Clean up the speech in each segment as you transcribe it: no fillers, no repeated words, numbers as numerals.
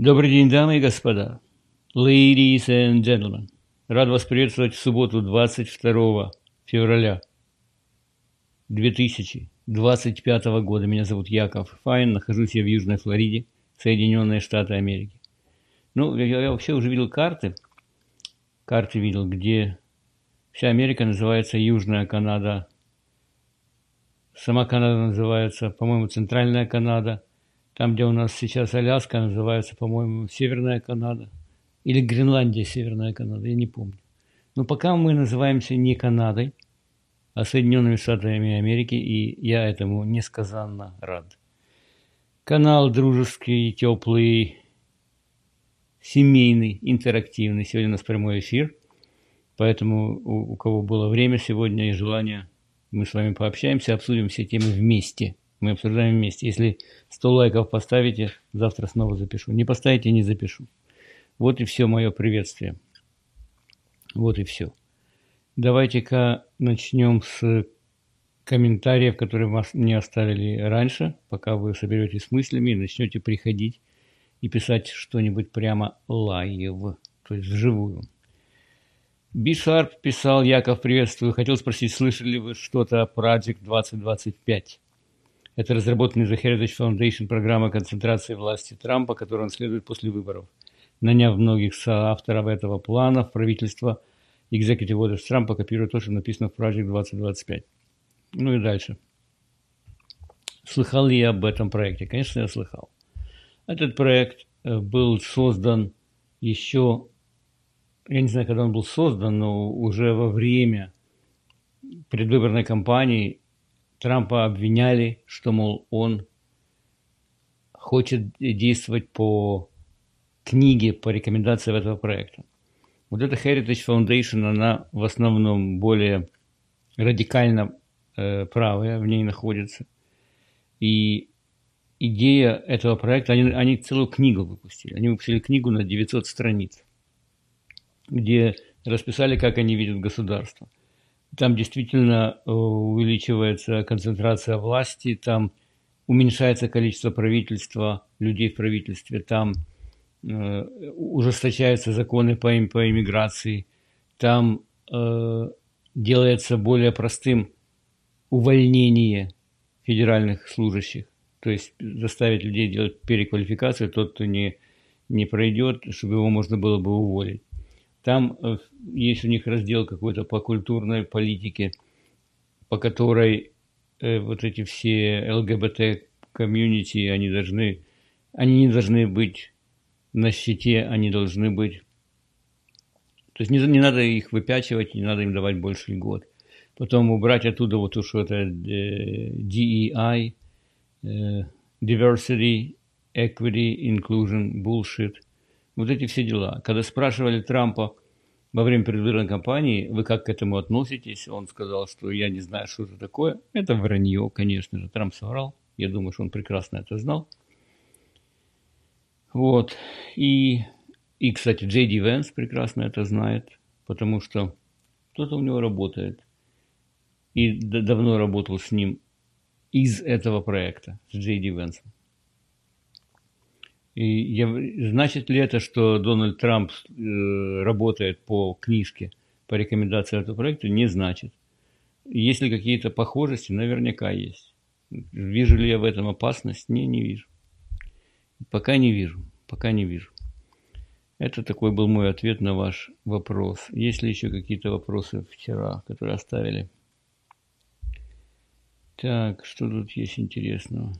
Добрый день, дамы и господа. Ladies and gentlemen. Рад вас приветствовать в субботу 22 февраля 2025 года. Меня зовут Яков Файн, нахожусь я в Южной Флориде, Соединенные Штаты Америки. Ну, я вообще уже видел карты видел, где вся Америка называется Южная Канада. Сама Канада называется, по-моему, Центральная Канада. Там, где у нас сейчас Аляска, называется, по-моему, Северная Канада. Или Гренландия, Северная Канада, я не помню. Но пока мы называемся не Канадой, а Соединенными Штатами Америки, и я этому несказанно рад. Канал дружеский, теплый, семейный, интерактивный. Сегодня у нас прямой эфир, поэтому у кого было время сегодня и желание, мы с вами пообщаемся, обсудим все темы вместе. Мы обсуждаем вместе. Если 100 лайков поставите, завтра снова запишу. Не поставите, не запишу. Вот и все мое приветствие. Вот и все. Давайте-ка начнем с комментариев, которые мне оставили раньше, пока вы соберетесь с мыслями и начнете приходить и писать что-нибудь прямо лайв, то есть вживую. B-Sharp писал: Яков, приветствую. Хотел спросить, слышали ли вы что-то о Project 2025? Это разработанная The Heritage Foundation программа концентрации власти Трампа, которой он следует после выборов. Наняв многих соавторов этого плана, в правительство Executive Orders Трампа копирует то, что написано в Project 2025. Ну и дальше. Слыхал ли я об этом проекте? Конечно, я слыхал. Этот проект был создан еще, я не знаю, когда он был создан, но уже во время предвыборной кампании Трампа обвиняли, что, мол, он хочет действовать по книге, по рекомендациям этого проекта. Вот эта Heritage Foundation, она в основном более радикально правая, в ней находится. И идея этого проекта, они целую книгу выпустили. Они выпустили книгу на 900 страниц, где расписали, как они видят государство. Там действительно увеличивается концентрация власти, там уменьшается количество правительства, людей в правительстве, там ужесточаются законы по иммиграции, там делается более простым увольнение федеральных служащих, то есть заставить людей делать переквалификацию, тот, кто не пройдет, чтобы его можно было бы уволить. Там есть у них раздел какой-то по культурной политике, по которой вот эти все ЛГБТ-комьюнити, они не должны быть на счете, они должны быть... То есть не надо их выпячивать, не надо им давать больше льгот. Потом убрать оттуда вот то, что это DEI, Diversity, Equity, Inclusion, Bullshit. Вот эти все дела. Когда спрашивали Трампа во время предвыборной кампании, вы как к этому относитесь, он сказал, что я не знаю, что это такое. Это вранье, конечно же. Трамп соврал. Я думаю, что он прекрасно это знал. Вот. И кстати, Джей Ди Венс прекрасно это знает, потому что кто-то у него работает. И давно работал с ним из этого проекта, с Джей Ди Венсом. И значит ли это, что Дональд Трамп работает по книжке, по рекомендации этого проекта? Не значит. Есть ли какие-то похожести? Наверняка есть. Вижу ли я в этом опасность? Не вижу. Пока не вижу. Это такой был мой ответ на ваш вопрос. Есть ли еще какие-то вопросы вчера, которые оставили? Так, что тут есть интересного?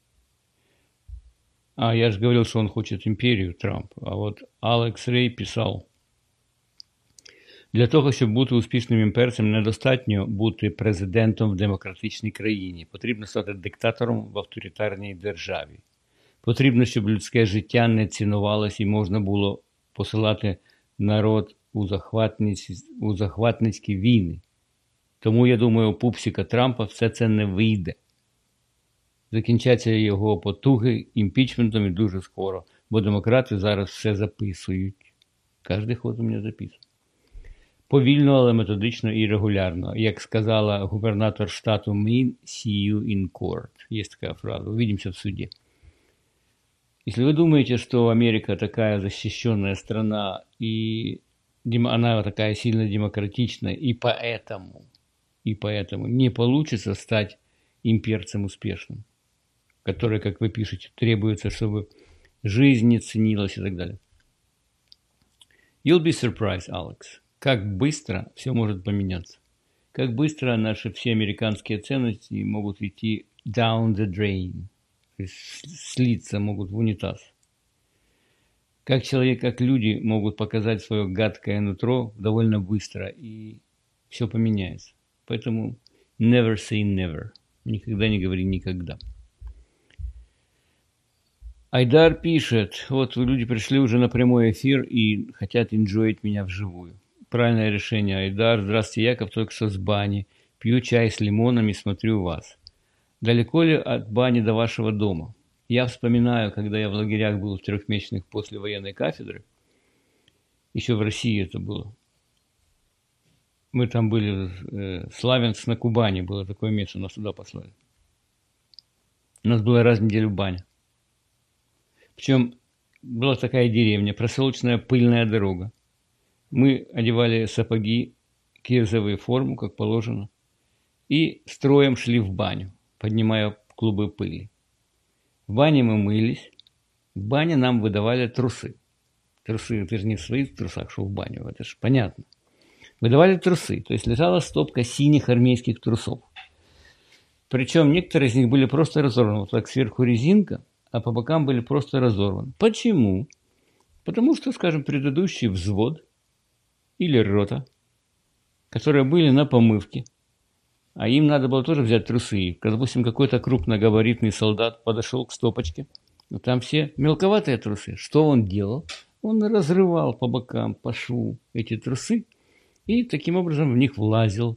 Я же говорил, що він хоче імперію, Трамп. А от Алекс Рей писав: для того, щоб бути успішним імперцем, недостатньо бути президентом в демократичній країні. Потрібно стати диктатором в авторитарній державі. Потрібно, щоб людське життя не цінувалось і можна було посилати народ у захватницькі війни. Тому, я думаю, у пупсика Трампа все це не вийде. Закінчаться його потуги імпічментом і дуже скоро, бо демократи зараз все записують. Кожний ход у мене записує. Повільно, але методично і регулярно. Як сказала губернатор штату Мейн, see you in court. Є така фраза. Увидимося в суді. Если вы думаете, что Америка такая защищенная страна, и она такая сильно демократичная, и поэтому не получится стать имперцем успешным, который, как вы пишете, требуется, чтобы жизнь не ценилась и так далее. You'll be surprised, Alex, как быстро все может поменяться. Как быстро наши все американские ценности могут идти down the drain, то есть слиться могут в унитаз. Как человек, как люди могут показать свое гадкое нутро довольно быстро, и все поменяется. Поэтому never say never. Никогда не говори никогда. Айдар пишет, вот люди пришли уже на прямой эфир и хотят enjoyить меня вживую. Правильное решение, Айдар. Здравствуйте, Яков, только что с бани. Пью чай с лимоном и смотрю вас. Далеко ли от бани до вашего дома? Я вспоминаю, когда я в лагерях был в 3-месячных после военной кафедры. Еще в России это было. Мы там были, Славянск на Кубани, было такое место, нас туда послали. У нас была раз в неделю баня. Причем была такая деревня, проселочная пыльная дорога. Мы одевали сапоги, кирзовые форму, как положено, и строем шли в баню, поднимая клубы пыли. В бане мы мылись, в бане нам выдавали трусы. Трусы, ты же не в своих трусах шел в баню, это же понятно. Выдавали трусы, то есть лежала стопка синих армейских трусов. Причем некоторые из них были просто разорваны, вот так сверху резинка, а по бокам были просто разорваны. Почему? Потому что, скажем, предыдущий взвод или рота, которые были на помывке, а им надо было тоже взять трусы. И, допустим, какой-то крупногабаритный солдат подошел к стопочке, но там все мелковатые трусы. Что он делал? Он разрывал по бокам, по шву эти трусы и таким образом в них влазил.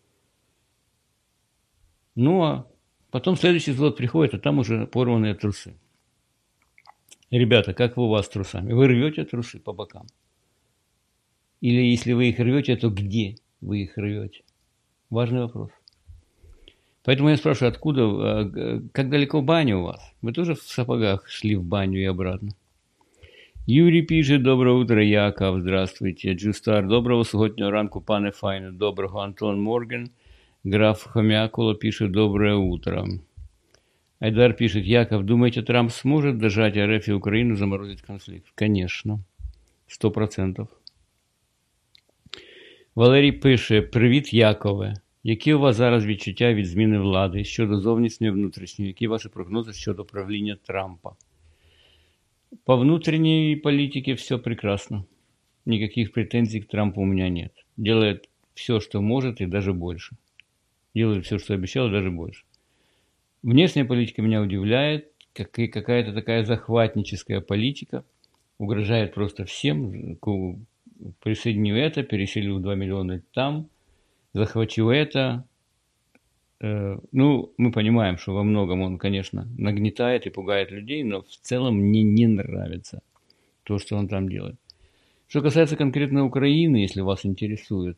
Ну, а потом следующий взвод приходит, а там уже порванные трусы. Ребята, как вы у вас с трусами? Вы рвете трусы по бокам? Или если вы их рвете, то где вы их рвете? Важный вопрос. Поэтому я спрашиваю, откуда, как далеко баня у вас? Вы тоже в сапогах шли в баню и обратно? Юрій пише, доброе утро, Яков, здравствуйте. Джустар, доброго сьогоднішнього ранку, пане Файне, доброго. Антон Морген, граф Хомякула пише, доброе утро. Айдар пишет, Яков, думаете, Трамп сможет дожать РФ и Украину, заморозить конфликт? Конечно, 100%. Валерій пише, привіт, Якове. Які у вас зараз відчуття від зміни влади щодо зовнішньої і внутрішньої? Які ваші прогнози щодо правління Трампа? По внутренней политике все прекрасно. Никаких претензий к Трампу у меня нет. Делает все, что может, и даже больше. Делает все, что обещал, и даже больше. Внешняя политика меня удивляет. Какая-то такая захватническая политика. Угрожает просто всем. Присоединю это, переселю 2 миллиона там. Захвачу это. Ну, мы понимаем, что во многом он, конечно, нагнетает и пугает людей, но в целом мне не нравится то, что он там делает. Что касается конкретно Украины, если вас интересует,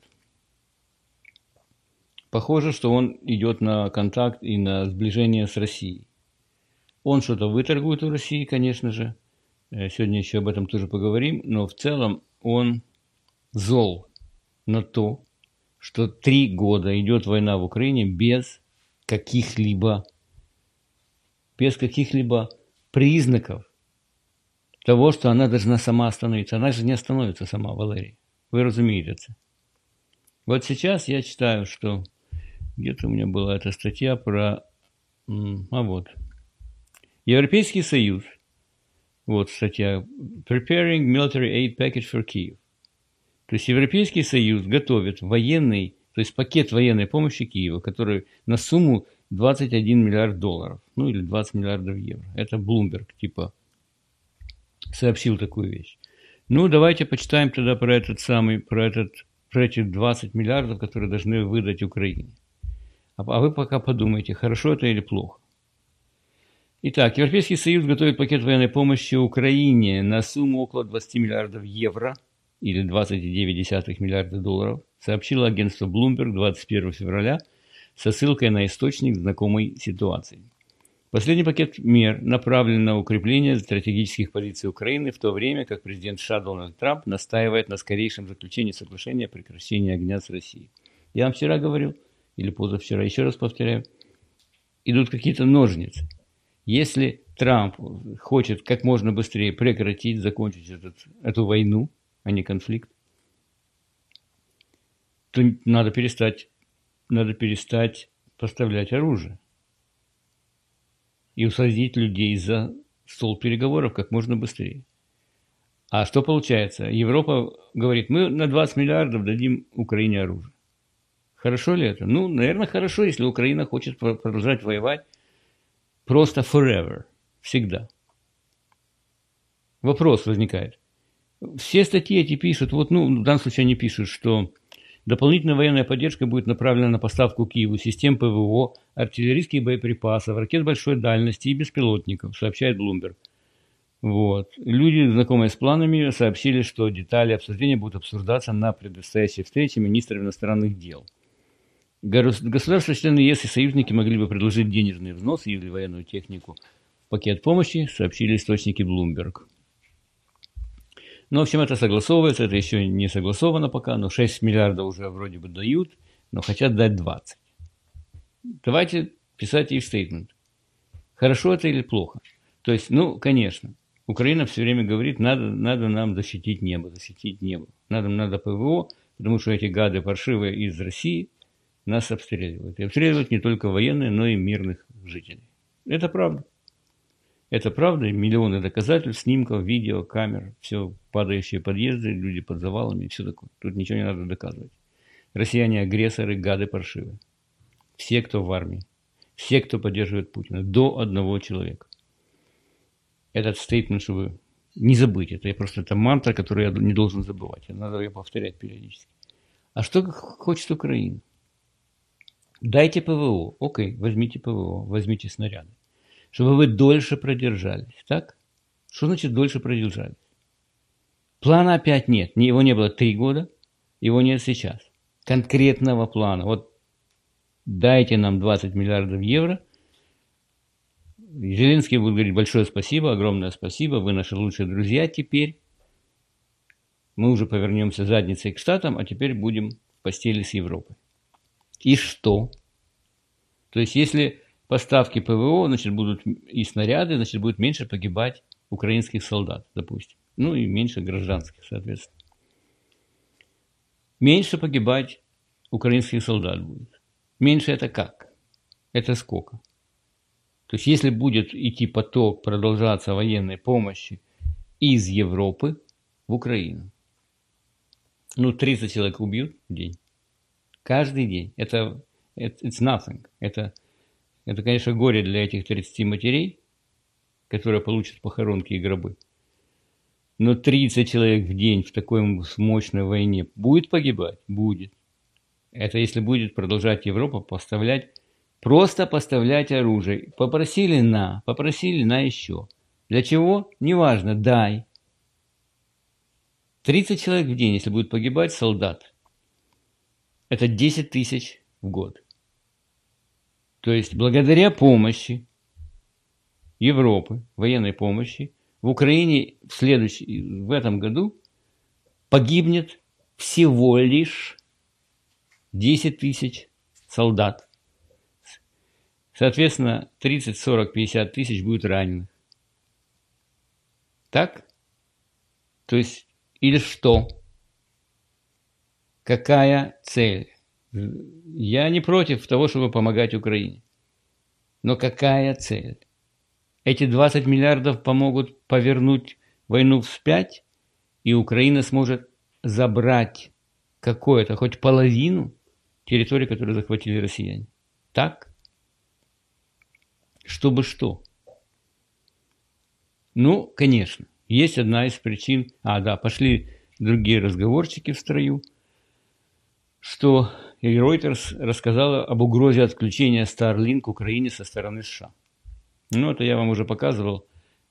похоже, что он идет на контакт и на сближение с Россией. Он что-то выторгует у России, конечно же. Сегодня еще об этом тоже поговорим, но в целом он зол на то, что 3 года идет война в Украине без каких-либо признаков того, что она должна сама остановиться. Она же не остановится сама, Валерий. Вы разумеете это. Вот сейчас я читаю, что где-то у меня была эта статья про... вот. Европейский Союз. Вот статья. Preparing Military Aid Package for Kyiv. То есть Европейский Союз готовит военный, то есть пакет военной помощи Киеву, который на сумму 21 миллиард долларов, ну или 20 миллиардов евро. Это Bloomberg типа сообщил такую вещь. Ну, давайте почитаем тогда про эти 20 миллиардов, которые должны выдать Украине. А вы пока подумайте, хорошо это или плохо. Итак, Европейский Союз готовит пакет военной помощи Украине на сумму около 20 миллиардов евро, или 20,9 миллиарда долларов, сообщило агентство Bloomberg 21 февраля со ссылкой на источник знакомой ситуации. Последний пакет мер направлен на укрепление стратегических позиций Украины, в то время как президент США Дональд Трамп настаивает на скорейшем заключении соглашения о прекращении огня с Россией. Я вам вчера говорил, или позавчера, еще раз повторяю, идут какие-то ножницы. Если Трамп хочет как можно быстрее прекратить, закончить эту войну, а не конфликт, то надо перестать поставлять оружие и усадить людей за стол переговоров как можно быстрее. А что получается? Европа говорит, мы на 20 миллиардов дадим Украине оружие. Хорошо ли это? Ну, наверное, хорошо, если Украина хочет продолжать воевать просто forever, всегда. Вопрос возникает. Все статьи эти пишут, в данном случае они пишут, что дополнительная военная поддержка будет направлена на поставку Киеву систем ПВО, артиллерийских боеприпасов, ракет большой дальности и беспилотников, сообщает Bloomberg. Люди, знакомые с планами, сообщили, что детали обсуждения будут обсуждаться на предстоящей встрече министров иностранных дел. Государства-члены ЕС и союзники могли бы предложить денежный взнос или военную технику в пакет помощи, сообщили источники Bloomberg. В общем, это согласовывается, это еще не согласовано пока, но 6 миллиардов уже вроде бы дают, но хотят дать 20. Давайте писать их стейтмент. Хорошо это или плохо? То есть, конечно, Украина все время говорит, надо нам защитить небо. Надо ПВО, потому что эти гады паршивые из России нас обстреливают. И обстреливают не только военные, но и мирных жителей. Это правда. Это правда, и миллионы доказательств, снимков, видео, камер, все, падающие подъезды, люди под завалами, все такое. Тут ничего не надо доказывать. Россияне агрессоры, гады паршивые. Все, кто в армии. Все, кто поддерживает Путина. До одного человека. Этот стейтмент, чтобы не забыть. Это мантра, которую я не должен забывать. Надо ее повторять периодически. А что хочет Украина? Дайте ПВО. Окей, возьмите ПВО, возьмите снаряды. Чтобы вы дольше продержались. Так? Что значит дольше продержались? Плана опять нет. Его не было 3 года, его нет сейчас. Конкретного плана. Дайте нам 20 миллиардов евро. Зеленский будет говорить большое спасибо, огромное спасибо. Вы наши лучшие друзья теперь. Мы уже повернемся задницей к Штатам, а теперь будем в постели с Европой. И что? То есть, если поставки ПВО, значит, будут и снаряды, значит, будет меньше погибать украинских солдат, допустим. И меньше гражданских, соответственно. Меньше погибать украинских солдат будет. Меньше это как? Это сколько? То есть, если будет идти поток, продолжаться военной помощи из Европы в Украину, 30 человек убьют в день. Каждый день. Это it's nothing. Это, конечно, горе для этих 30 матерей, которые получат похоронки и гробы. Но 30 человек в день в такой мощной войне будет погибать? Будет. Это если будет продолжать Европа просто поставлять оружие. Попросили на еще. Для чего? Неважно, дай. 30 человек в день, если будет погибать солдат, это 10 тысяч в год. То есть, благодаря помощи Европы, военной помощи, в Украине в этом году погибнет всего лишь 10 тысяч солдат. Соответственно, 30, 40, 50 тысяч будет раненых. Так? То есть, или что? Какая цель? Я не против того, чтобы помогать Украине. Но какая цель? Эти 20 миллиардов помогут повернуть войну вспять, и Украина сможет забрать какое-то, хоть половину территории, которую захватили россияне. Так? Чтобы что? Конечно, есть одна из причин. Пошли другие разговорчики в строю, что Reuters рассказала об угрозе отключения Starlink Украине со стороны США. Это я вам уже показывал.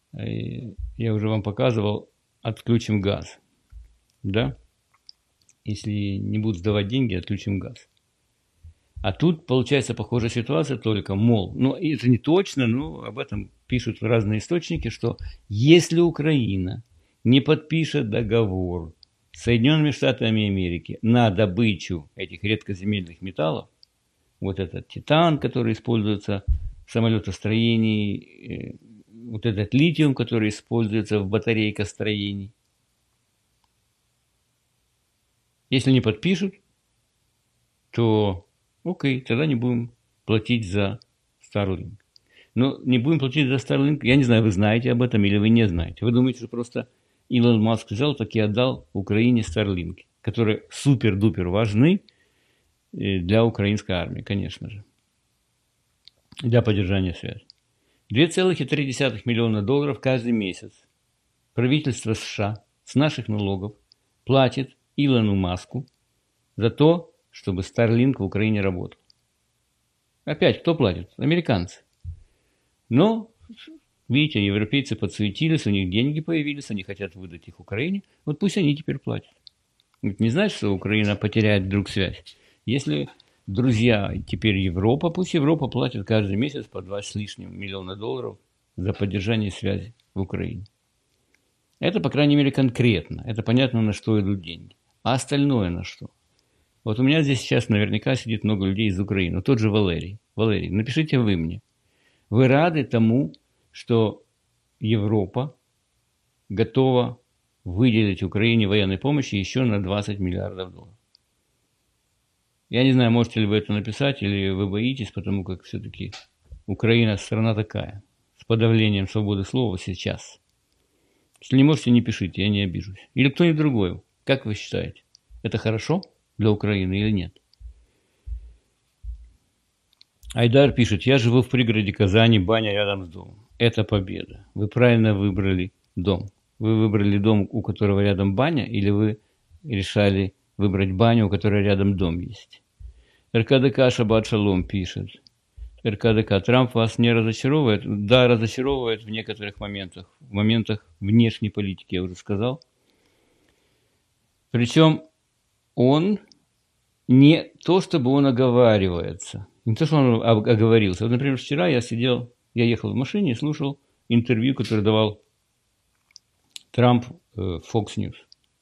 Отключим газ. Да? Если не будут сдавать деньги, отключим газ. А тут получается похожая ситуация, только, мол, ну это не точно, но об этом пишут разные источники, что если Украина не подпишет договор с Соединенными Штатами Америки на добычу этих редкоземельных металлов, вот этот титан, который используется в самолетостроении, вот этот литиум, который используется в батарейкостроении, если не подпишут, то окей, тогда не будем платить за Starlink. Но не будем платить за Starlink, я не знаю, вы знаете об этом или вы не знаете. Вы думаете, что просто Илон Маск взял, так и отдал Украине Starlink, которые супер-дупер важны для украинской армии, конечно же, для поддержания связи. 2,3 миллиона долларов каждый месяц правительство США с наших налогов платит Илону Маску за то, чтобы Starlink в Украине работал. Опять, кто платит? Американцы. Но, видите, европейцы подсуетились, у них деньги появились, они хотят выдать их Украине, вот пусть они теперь платят. Не значит, что Украина потеряет вдруг связь. Если друзья теперь Европа, пусть Европа платит каждый месяц по 2 с лишним миллиона долларов за поддержание связи в Украине. Это, по крайней мере, конкретно. Это понятно, на что идут деньги. А остальное на что? Вот у меня здесь сейчас наверняка сидит много людей из Украины. Тот же Валерий. Валерий, напишите вы мне. Вы рады тому, что Европа готова выделить Украине военной помощи еще на 20 миллиардов долларов? Я не знаю, можете ли вы это написать, или вы боитесь, потому как все-таки Украина страна такая, с подавлением свободы слова сейчас. Если не можете, не пишите, я не обижусь. Или кто-нибудь другой. Как вы считаете, это хорошо для Украины или нет? Айдар пишет, я живу в пригороде Казани, баня рядом с домом. Это победа. Вы правильно выбрали дом. Вы выбрали дом, у которого рядом баня, или вы решали выбрать баню, у которой рядом дом есть? РКДК Шаббат Шалом пишет. РКДК, Трамп вас не разочаровывает? Да, разочаровывает в некоторых моментах. В моментах внешней политики, я уже сказал. Причем он не то, чтобы он оговаривается. Не то, что он оговорился. Вот, например, вчера я ехал в машине и слушал интервью, которое давал Трамп Fox News.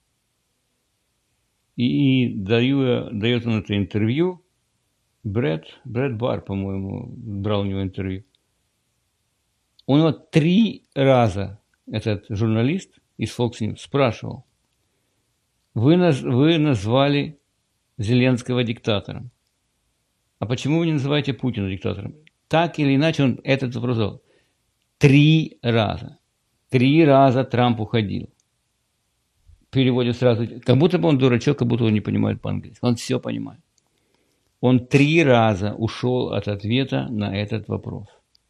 И дает он это интервью, Брэд Бар, по-моему, брал у него интервью. Он вот 3 раза, этот журналист из Fox News, спрашивал, вы назвали Зеленского диктатором. А почему вы не называете Путина диктатором? Так или иначе он этот вопрос задал. 3 раза. 3 раза Трамп уходил. Переводит сразу. Как будто бы он дурачок, как будто он не понимает по-английски. Он все понимает. Он 3 раза ушел от ответа на этот вопрос.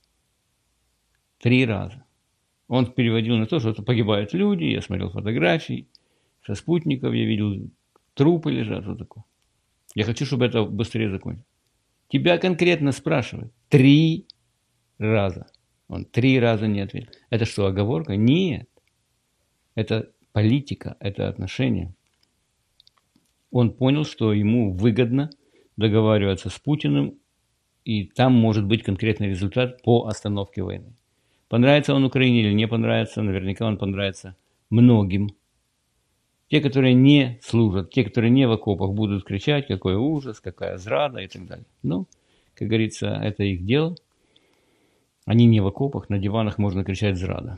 3 раза. Он переводил на то, что погибают люди, я смотрел фотографии, со спутников я видел, трупы лежат, вот такое. Я хочу, чтобы это быстрее закончилось. Тебя конкретно спрашивают. 3 раза. Он 3 раза не ответил. Это что, оговорка? Нет. Это политика, это отношения. Он понял, что ему выгодно договариваться с Путиным, и там может быть конкретный результат по остановке войны. Понравится он Украине или не понравится, наверняка он понравится многим. Те, которые не служат, те, которые не в окопах, будут кричать, какой ужас, какая зрада и так далее. Но, как говорится, это их дело. Они не в окопах, на диванах можно кричать зрада.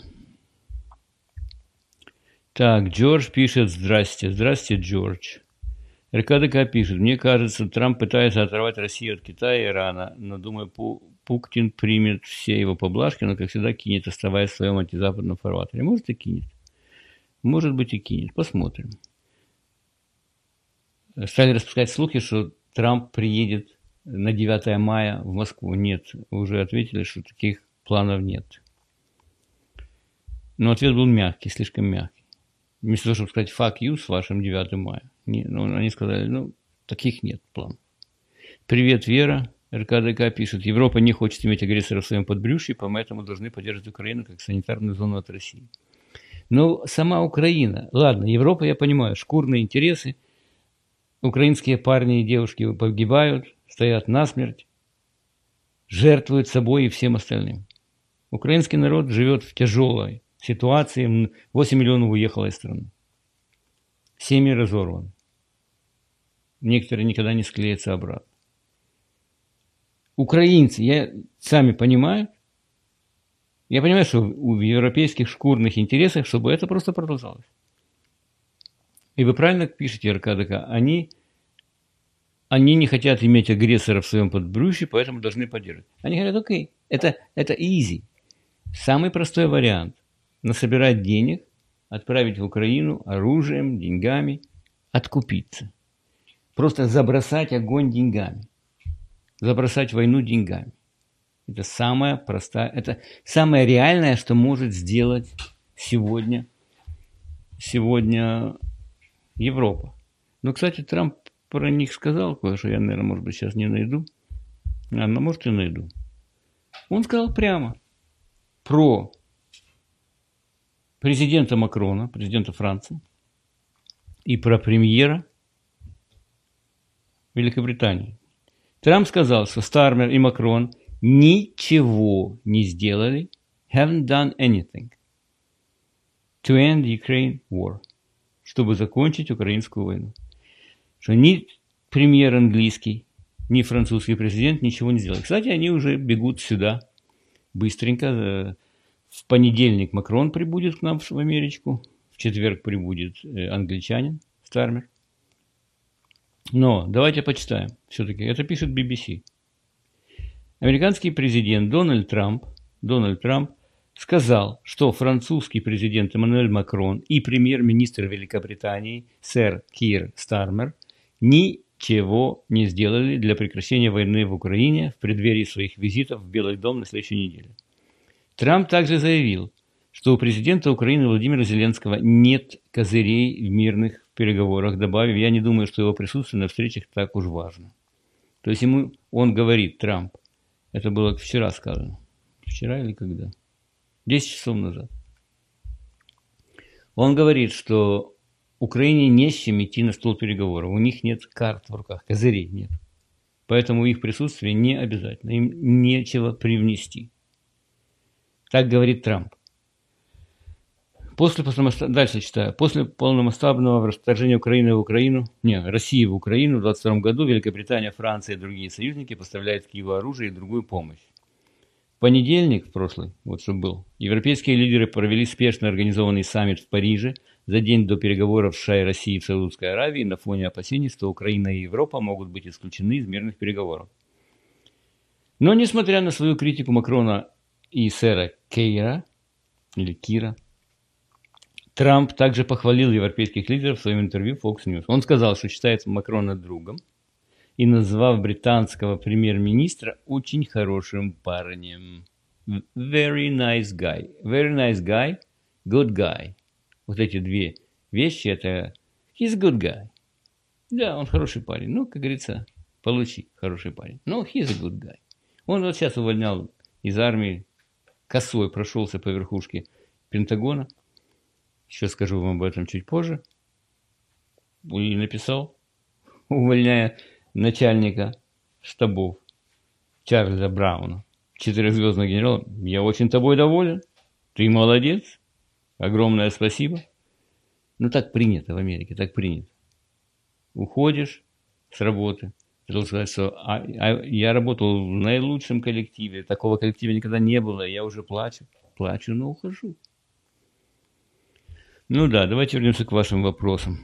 Так, Джордж пишет, здрасте. Здрасте, Джордж. РКДК пишет, мне кажется, Трамп пытается оторвать Россию от Китая и Ирана, но, думаю, Путин примет все его поблажки, но, как всегда, кинет, оставаясь в своем антизападном фарватере. Может, и кинет. Может быть, и кинет. Посмотрим. Стали распускать слухи, что Трамп приедет на 9 мая в Москву. Нет, уже ответили, что таких планов нет. Но ответ был мягкий, слишком мягкий. Вместо того, чтобы сказать «fuck you» с вашим 9 мая, они сказали, таких нет планов. Привет, Вера. РКДК пишет, Европа не хочет иметь агрессора в своем подбрюшье, поэтому должны поддерживать Украину как санитарную зону от России. Но сама Украина, ладно, Европа, я понимаю, шкурные интересы, украинские парни и девушки погибают, стоят насмерть, жертвуют собой и всем остальным. Украинский народ живет в тяжелой ситуации. 8 миллионов уехало из страны. Семьи разорваны. Некоторые никогда не склеятся обратно. Украинцы, сами понимаю, я понимаю, что в европейских шкурных интересах, чтобы это просто продолжалось. И вы правильно пишете, РКДК, они не хотят иметь агрессора в своем подбрюшье, поэтому должны поддерживать. Они говорят, окей, это easy. Самый простой вариант – насобирать денег, отправить в Украину оружием, деньгами, откупиться. Просто забросать огонь деньгами. Забросать войну деньгами. Это самое простое, это самое реальное, что может сделать сегодня Европа. Но, кстати, Трамп про них сказал кое-что, я, наверное, может быть, сейчас не найду. Но, может, и найду. Он сказал прямо про президента Макрона, президента Франции, и про премьера Великобритании. Трамп сказал, что Стармер и Макрон ничего не сделали, haven't done anything to end the Ukraine war, чтобы закончить украинскую войну. Что ни премьер английский, ни французский президент ничего не сделали. Кстати, они уже бегут сюда быстренько. В понедельник Макрон прибудет к нам в Америку, в четверг прибудет англичанин Стармер. Но давайте почитаем. Все-таки это пишет BBC. Американский президент Дональд Трамп сказал, что французский президент Эммануэль Макрон и премьер-министр Великобритании сэр Кир Стармер ничего не сделали для прекращения войны в Украине в преддверии своих визитов в Белый дом на следующей неделе. Трамп также заявил, что у президента Украины Владимира Зеленского нет козырей в мирных переговорах, добавив, я не думаю, что его присутствие на встречах так уж важно. То есть он говорит, Трамп, это было вчера сказано, вчера или когда? 10 часов назад. Он говорит, что Украине не с чем идти на стол переговоров, у них нет карт в руках, козырей нет. Поэтому их присутствие не обязательно, им нечего привнести. Так говорит Трамп. Дальше читаю. После полномасштабного вторжения России в Украину в 2022 году Великобритания, Франция и другие союзники поставляют Киеву оружие и другую помощь. В понедельник, прошлый, что был, европейские лидеры провели спешно организованный саммит в Париже за день до переговоров США и России в Саудовской Аравии на фоне опасений, что Украина и Европа могут быть исключены из мирных переговоров. Но, несмотря на свою критику Макрона и сэра Кира, Трамп также похвалил европейских лидеров в своем интервью Fox News. Он сказал, что считает Макрона другом и назвав британского премьер-министра очень хорошим парнем. Very nice guy. Very nice guy, good guy. Вот эти две вещи, это he's a good guy. Да, он хороший парень. Ну, как говорится, получи хороший парень. Но he's a good guy. Он вот сейчас увольнял из армии, косой прошелся по верхушке Пентагона. Еще скажу вам об этом чуть позже. И написал, увольняя начальника штабов Чарльза Брауна, 4-звездного генерала. Я очень тобой доволен. Ты молодец. Огромное спасибо. Ну, так принято в Америке, так принято. Уходишь с работы. Ты должен сказать, что я работал в наилучшем коллективе. Такого коллектива никогда не было. Я уже плачу, но ухожу. Ну да, давайте вернемся к вашим вопросам.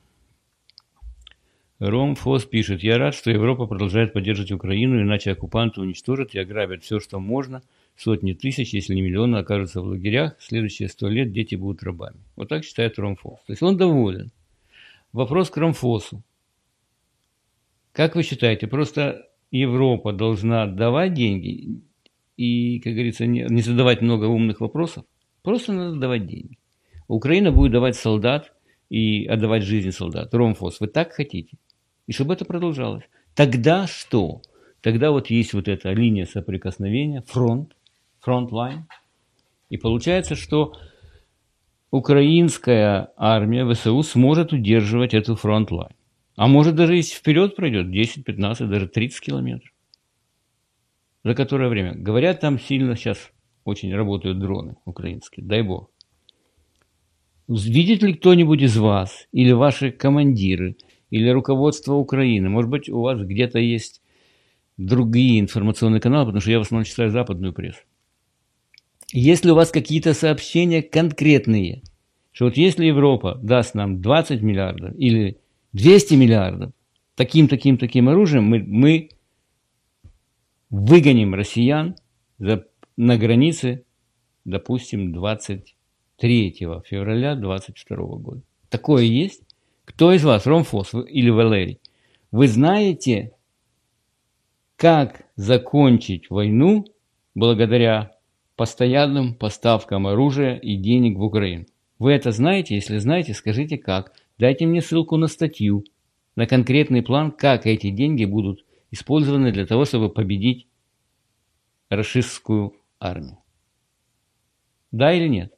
Ром Фос пишет, я рад, что Европа продолжает поддерживать Украину, иначе оккупанты уничтожат и ограбят все, что можно. Сотни тысяч, если не миллионы, окажутся в лагерях. В следующие 100 лет дети будут рабами. Вот так считает Ром Фос. То есть он доволен. Вопрос к Ром Фосу. Как вы считаете, просто Европа должна давать деньги и, как говорится, не задавать много умных вопросов? Просто надо давать деньги. Украина будет давать солдат и отдавать жизни солдат. Ром Фос, вы так хотите? И чтобы это продолжалось. Тогда что? Тогда вот есть вот эта линия соприкосновения, фронт-лайн. И получается, что украинская армия, ВСУ, сможет удерживать эту фронт-лайн. А может даже и вперед пройдет 10, 15, даже 30 километров. За которое время? Говорят, там сильно сейчас очень работают дроны украинские, дай бог. Видит ли кто-нибудь из вас, или ваши командиры, или руководство Украины, может быть, у вас где-то есть другие информационные каналы, потому что я в основном читаю западную прессу. Есть ли у вас какие-то сообщения конкретные, что вот если Европа даст нам 20 миллиардов или 200 миллиардов таким оружием, мы выгоним россиян на границе, допустим, 23 февраля 2022 года. Такое есть? Кто из вас, Ромфос или Валерий, вы знаете, как закончить войну благодаря постоянным поставкам оружия и денег в Украину? Вы это знаете? Если знаете, скажите как. Дайте мне ссылку на статью, на конкретный план, как эти деньги будут использованы для того, чтобы победить рашистскую армію. Да или нет?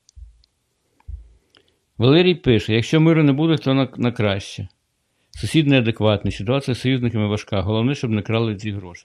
Валерій пише, якщо миру не буде, то на краще. Сусід неадекватний, ситуація з союзниками важка. Головне, щоб не крали ці гроші.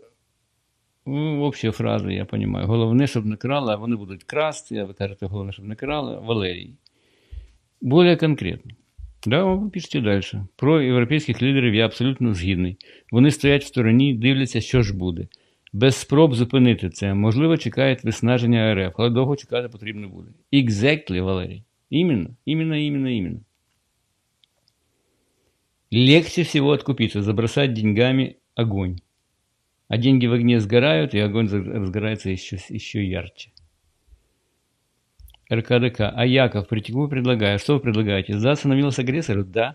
Общі фрази, я розумію. Головне, щоб не крали, а вони будуть красти, а ви кажете, головне, щоб не крали. Валерій. Более конкретно. Да, ви пишете далі. Про європейських лідерів я абсолютно згідний. Вони стоять в стороні, дивляться, що ж буде. Без спроб зупинити це. Можливо, чекають виснаження РФ, але довго чекати потрібно буде. Exactly, Валерій. Именно. Легче всего откупиться, забросать деньгами огонь. А деньги в огне сгорают, и огонь разгорается еще ярче. РКДК. А Яков, притягу, предлагаю. Что вы предлагаете? Сдаться на милость агрессору? Да.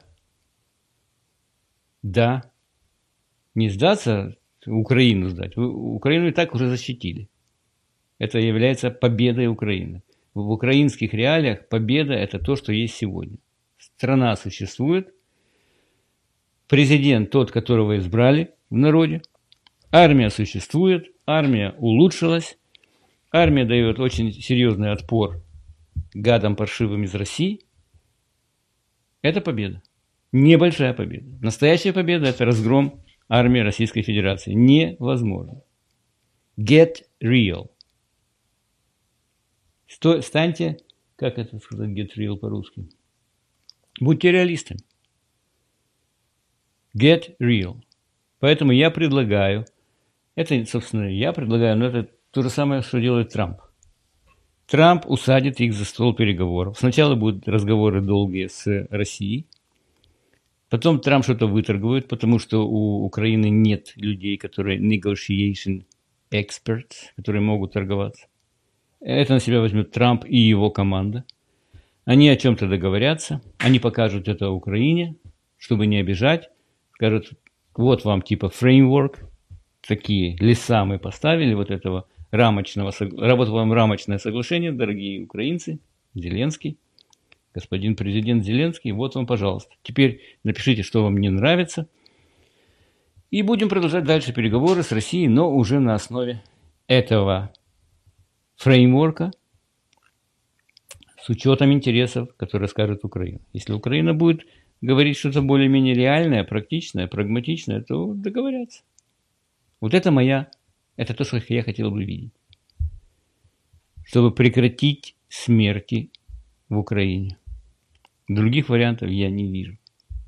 Да. Не сдаться, Украину сдать. Украину и так уже защитили. Это является победой Украины. В украинских реалиях победа – это то, что есть сегодня. Страна существует, президент тот, которого избрали в народе, армия существует, армия улучшилась, армия дает очень серьезный отпор гадам паршивым из России. Это победа. Небольшая победа. Настоящая победа – это разгром армии Российской Федерации. Невозможно. Get real. Станьте, как это сказать, get real по-русски? Будьте реалистами. Get real. Поэтому я предлагаю, это, собственно, я предлагаю, но это то же самое, что делает Трамп. Трамп усадит их за стол переговоров. Сначала будут разговоры долгие с Россией. Потом Трамп что-то выторгует, потому что у Украины нет людей, которые negotiation experts, которые могут торговаться. Это на себя возьмет Трамп и его команда. Они о чем-то договорятся, они покажут это Украине, чтобы не обижать. Скажут, вот вам типа фреймворк, такие леса мы поставили, вот этого вот вам рамочное соглашение, дорогие украинцы, Зеленский, господин президент Зеленский, вот вам, пожалуйста. Теперь напишите, что вам не нравится, и будем продолжать дальше переговоры с Россией, но уже на основе этого фреймворка, с учетом интересов, которые скажет Украина. Если Украина будет говорить что-то более-менее реальное, практичное, прагматичное, то договорятся. Вот это это то, что я хотел бы видеть. Чтобы прекратить смерти в Украине. Других вариантов я не вижу.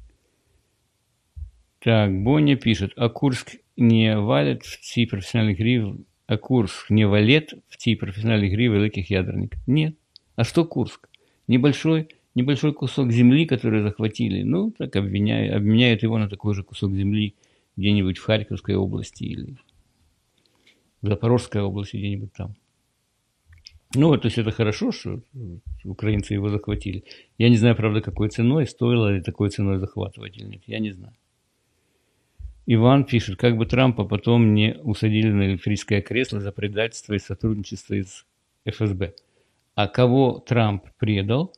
Так, Боня пишет, а Курск не валять в цій професіональній грі, в цій професіональній грі великих ядерников? Нет. А что Курск? Небольшой кусок земли, который захватили. Ну, так обменяют его на такой же кусок земли где-нибудь в Харьковской области или в Запорожской области, где-нибудь там. Ну, то есть это хорошо, что украинцы его захватили. Я не знаю, правда, какой ценой, стоило ли такой ценой захватывать или нет. Я не знаю. Иван пишет, как бы Трампа потом не усадили на электрическое кресло за предательство и сотрудничество из ФСБ. А кого Трамп предал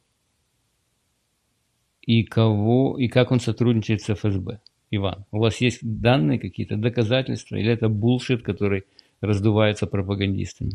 и как он сотрудничает с ФСБ? Иван, у вас есть данные какие-то, доказательства, или это булшит, который раздувается пропагандистами?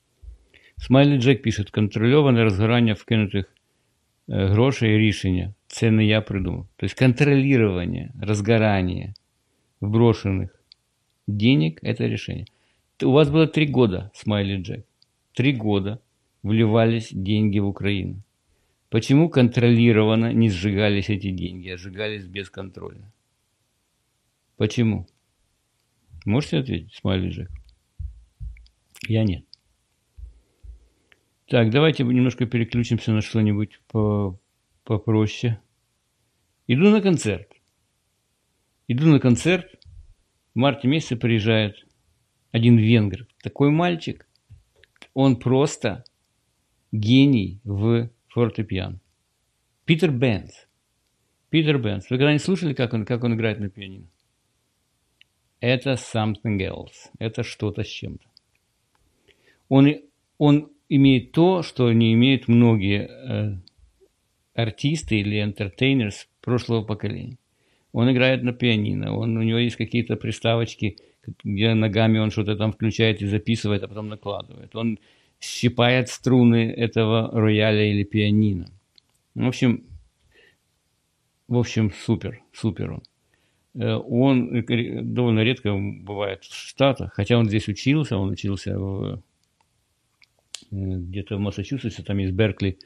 Смайлі Джек пише, контрольоване розгорання вкинутих грошей рішення. цены я придумал. То есть контролирование разгорания вброшенных денег – это решение. У вас было 3 года, Смайли Джек. 3 года вливались деньги в Украину. Почему контролированно не сжигались эти деньги, а сжигались бесконтрольно? Почему? Можете ответить, Смайли Джек? Я нет. Так, давайте немножко переключимся на что-нибудь попроще. Иду на концерт. В марте месяце приезжает один венгр. Такой мальчик. Он просто гений в фортепиано. Питер Бенц. Вы когда-нибудь слушали, как он играет на пианино? Это something else. Это что-то с чем-то. Он имеет то, что не имеют многие артисты или entertainers прошлого поколения. Он играет на пианино, у него есть какие-то приставочки, где ногами он что-то там включает и записывает, а потом накладывает. Он щипает струны этого рояля или пианино. В общем, супер он. Он довольно редко бывает в Штатах, хотя он здесь учился, где-то в Массачусетсе, там есть Беркли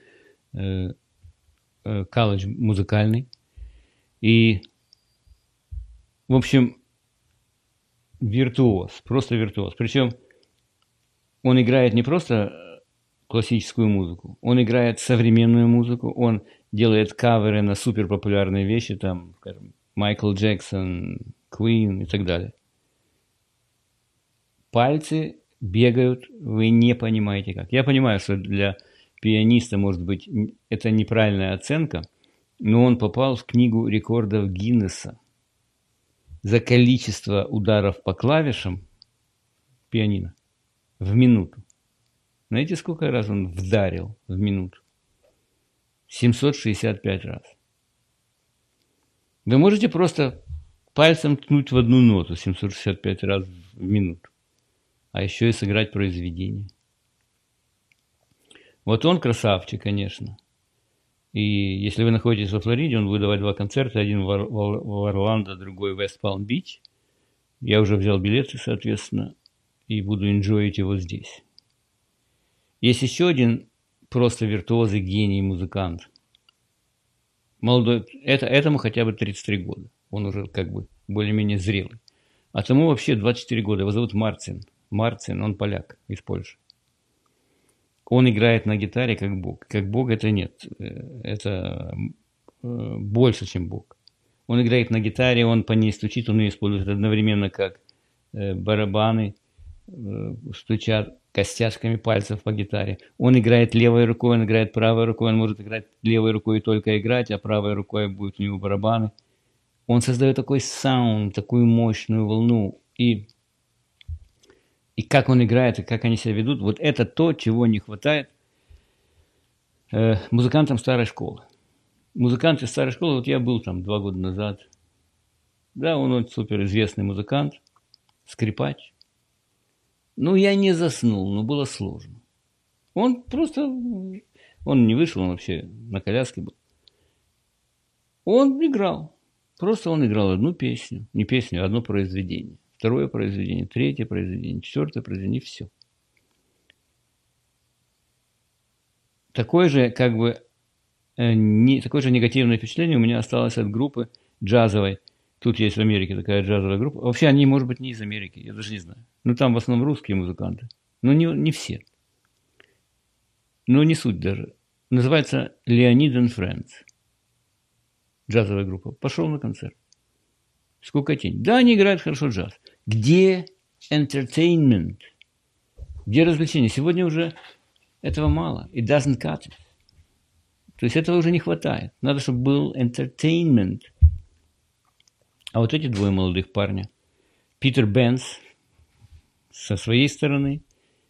колледж музыкальный. И, в общем, просто виртуоз. Причем он играет не просто классическую музыку, он играет современную музыку, он делает каверы на суперпопулярные вещи, там, скажем, Майкл Джексон, Queen и так далее. Пальцы бегают, вы не понимаете как. Я понимаю, что для пианиста, может быть, это неправильная оценка, но он попал в книгу рекордов Гиннесса за количество ударов по клавишам пианино в минуту. Знаете, сколько раз он вдарил в минуту? 765 раз. Вы можете просто пальцем ткнуть в одну ноту 765 раз в минуту, а еще и сыграть произведение. Вот он красавчик, конечно. И если вы находитесь во Флориде, он будет давать 2 концерта, один в Орландо, другой в Вест-Палм-Бич. Я уже взял билеты, соответственно, и буду энджоить его здесь. Есть еще один просто виртуоз и гений музыкант. Молодой, этому хотя бы 33 года. Он уже как бы более-менее зрелый. А тому вообще 24 года. Его зовут Марцин. Он поляк из Польши. Он играет на гитаре как бог. Как бог это нет. Это больше, чем бог. Он играет на гитаре, он по ней стучит, он ее использует одновременно как барабаны, стучат костяшками пальцев по гитаре. Он играет левой рукой, он играет правой рукой, он может играть левой рукой и только играть, а правой рукой будут у него барабаны. Он создает такой саунд, такую мощную волну. И как он играет, и как они себя ведут, вот это то, чего не хватает музыкантам старой школы. Музыканты старой школы, вот я был там 2 года назад. Да, он суперизвестный музыкант, скрипач. Ну, я не заснул, но было сложно. Он не вышел, он вообще на коляске был. Он играл. Просто он играл одну песню. Не песню, а одно произведение. 2 произведение, 3 произведение, 4 произведение, и все. Такое же негативное впечатление у меня осталось от группы джазовой. Тут есть в Америке такая джазовая группа. Вообще они, может быть, не из Америки, я даже не знаю. Ну, там в основном русские музыканты. Но не все. Но не суть даже. Называется Leonid and Friends. Джазовая группа. Пошел на концерт. Скукотень. Да, они играют хорошо джаз. Где entertainment? Где развлечение? Сегодня уже этого мало. It doesn't cut it. То есть этого уже не хватает. Надо, чтобы был entertainment. А вот эти 2 молодых парня. Питер Бенц со своей стороны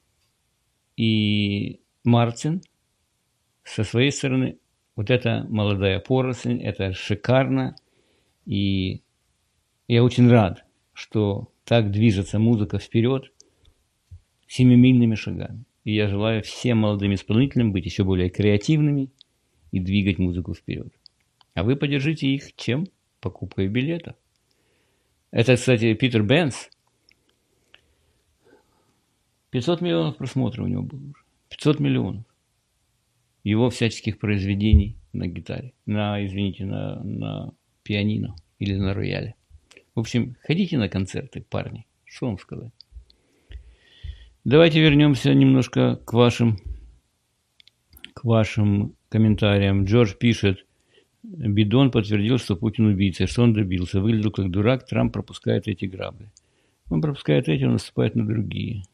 и Марцин со своей стороны. Вот эта молодая поросль, это шикарно. И я очень рад, что так движется музыка вперед семимильными шагами. И я желаю всем молодым исполнителям быть еще более креативными и двигать музыку вперед. А вы поддержите их чем? Покупкой билетов. Это, кстати, Питер Бенц. 500 миллионов просмотров у него было уже. 500 миллионов. Его всяческих произведений на гитаре. На пианино или на рояле. В общем, ходите на концерты, парни. Что вам сказать? Давайте вернемся немножко к вашим комментариям. Джордж пишет, Бидон подтвердил, что Путин убийца. Что он добился? Выглядел как дурак, Трамп пропускает эти грабли. Он пропускает эти, он наступает на другие.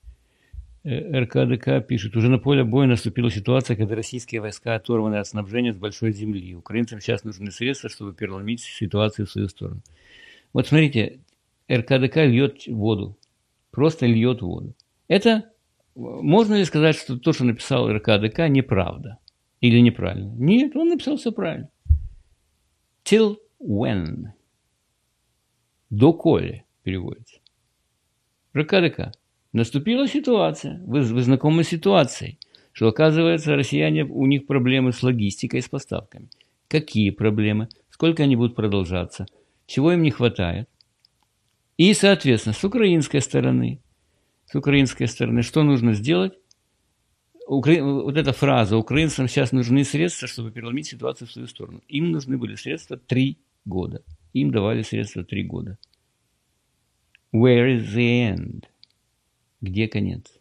РКДК пишет, уже на поле боя наступила ситуация, когда российские войска оторваны от снабжения с большой земли. Украинцам сейчас нужны средства, чтобы переломить ситуацию в свою сторону. Вот смотрите, РКДК льет воду. Просто льет воду. Это, можно ли сказать, что то, что написал РКДК, неправда? Или неправильно? Нет, он написал все правильно. Till when? Доколе переводится. РКДК. Наступила ситуация, вы знакомы с ситуацией, что, оказывается, россияне, у них проблемы с логистикой, с поставками. Какие проблемы? Сколько они будут продолжаться? Чего им не хватает? И, соответственно, с украинской стороны, что нужно сделать? Вот эта фраза, украинцам сейчас нужны средства, чтобы переломить ситуацию в свою сторону. Им нужны были средства 3 года. Им давали средства 3 года. Where is the end? Где конец?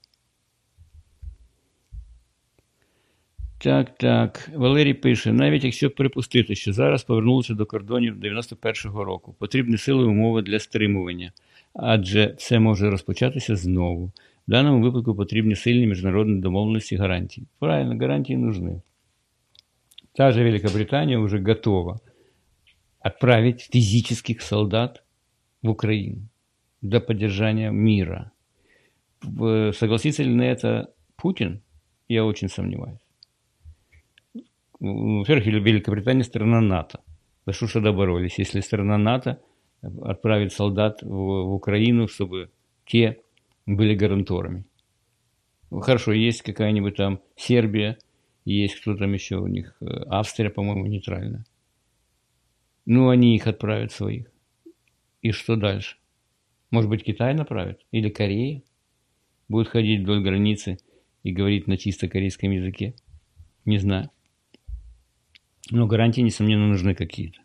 Так. Валерій пише, навіть якщо припустити, що зараз повернулися до кордонів 91-го року, потрібні сили і умови для стримування, адже все може розпочатися знову. В даному випадку потрібні сильні міжнародні домовленості і гарантії. Правильно, гарантии нужны. Та же Великобритания уже готова отправить физических солдат в Украину для поддержания мира. Согласится ли на это Путин? Я очень сомневаюсь. Во-первых, Великобритания страна НАТО. За что же доборолись? Если страна НАТО отправит солдат в Украину, чтобы те были гаранторами. Хорошо, есть какая-нибудь там Сербия, есть кто там еще у них, Австрия, по-моему, нейтральная. Ну, они их отправят своих. И что дальше? Может быть, Китай направит? Или Корея? Будет ходить вдоль границы и говорить на чисто корейском языке? Не знаю. Но гарантии, несомненно, нужны какие-то.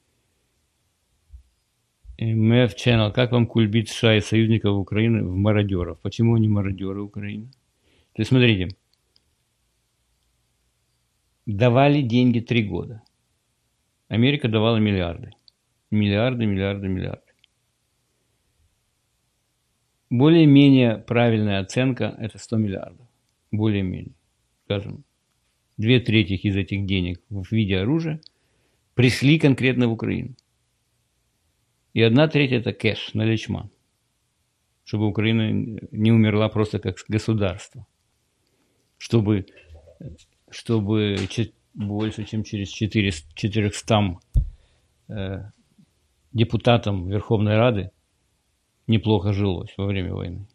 МФ Channel. Как вам кульбит США и союзников Украины в мародеров? Почему они мародеры Украины? То есть, смотрите. Давали деньги 3 года. Америка давала миллиарды. Миллиарды. Более-менее правильная оценка – это 100 миллиардов. Более-менее. Скажем, 2/3 из этих денег в виде оружия пришли конкретно в Украину. И 1/3 – это кэш, наличма. Чтобы Украина не умерла просто как государство. Чтобы больше, чем через 400 депутатам Верховной Рады неплохо жилось во время войны.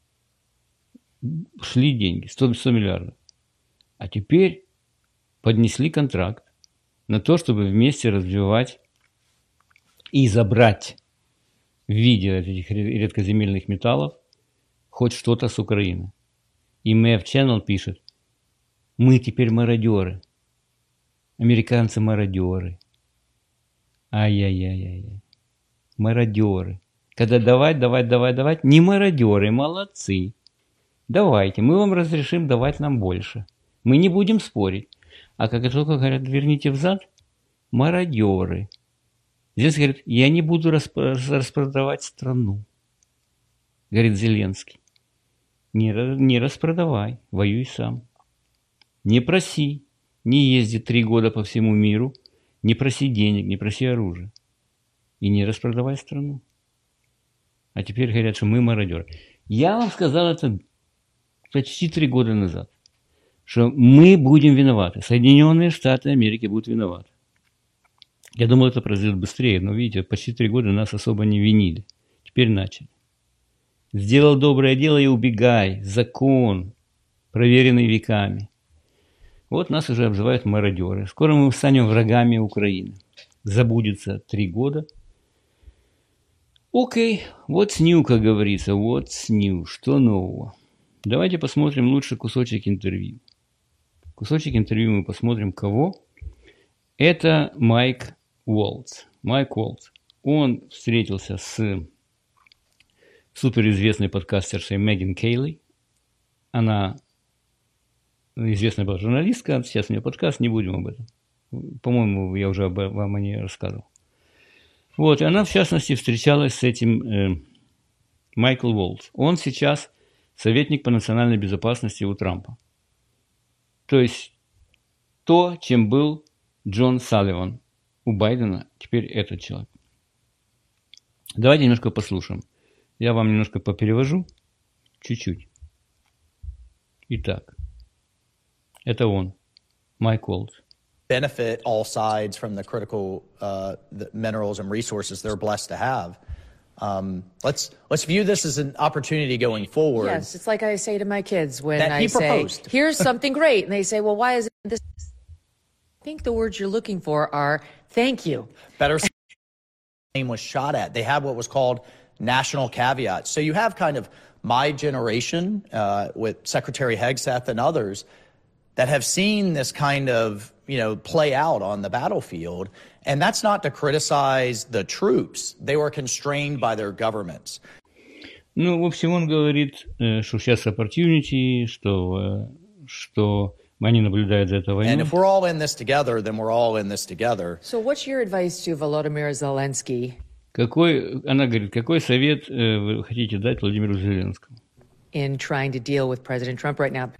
Шли деньги, 100 миллиардов. А теперь поднесли контракт на то, чтобы вместе развивать и забрать в виде этих редкоземельных металлов хоть что-то с Украины. И МФ Channel пишет, мы теперь мародеры. Американцы мародеры. Ай-яй-яй-яй. Мародеры. Когда давать, не мародеры, молодцы. Давайте, мы вам разрешим давать нам больше. Мы не будем спорить. А как только говорят, верните взад, мародеры. Здесь говорят, я не буду распродавать страну. Говорит Зеленский. Не распродавай, воюй сам. Не проси, не езди 3 года по всему миру, не проси денег, не проси оружия. И не распродавай страну. А теперь говорят, что мы мародеры. Я вам сказал это почти 3 года назад, что мы будем виноваты. Соединенные Штаты Америки будут виноваты. Я думал, это произойдет быстрее, но, видите, почти 3 года нас особо не винили. Теперь начали. Сделал доброе дело и убегай. Закон, проверенный веками. Вот нас уже обзывают мародеры. Скоро мы станем врагами Украины. Забудется 3 года. Окей, what's new, как говорится, what's new, что нового? Давайте посмотрим лучше кусочек интервью. Кусочек интервью мы посмотрим кого? Это Майк Уолтс. Майк Уолтс. Он встретился с суперизвестной подкастершей Меган Кейли. Она известная была журналистка, сейчас у нее подкаст, не будем об этом. По-моему, я уже вам о ней рассказывал. Вот, и она, в частности, встречалась с этим Майкл Уолтс. Он сейчас советник по национальной безопасности у Трампа. То есть то, чем был Джон Салливан у Байдена, теперь этот человек. Давайте немножко послушаем. Я вам немножко поперевожу, чуть-чуть. Итак, это он, Майк Уолтс. Benefit all sides from the critical the minerals and resources they're blessed to have. Let's view this as an opportunity going forward. Yes, it's like I say to my kids when That I he say, proposed. here's something great. And they say, well, why is this? I think the words you're looking for are thank you. Better name was shot at. They had what was called national caveats. So you have kind of my generation with Secretary Hegseth and others that have seen this kind of, play out on the battlefield. And that's not to criticize the troops. They were constrained by their governments. Ну, в общем, он говорит, что сейчас opportunity, что они наблюдают за этой войной. And if we're all in this together, then we're all in this together. So what's your advice to Volodymyr Zelensky? Она говорит, какой совет вы хотите дать Владимиру Зеленскому? In trying to deal with President Trump right now?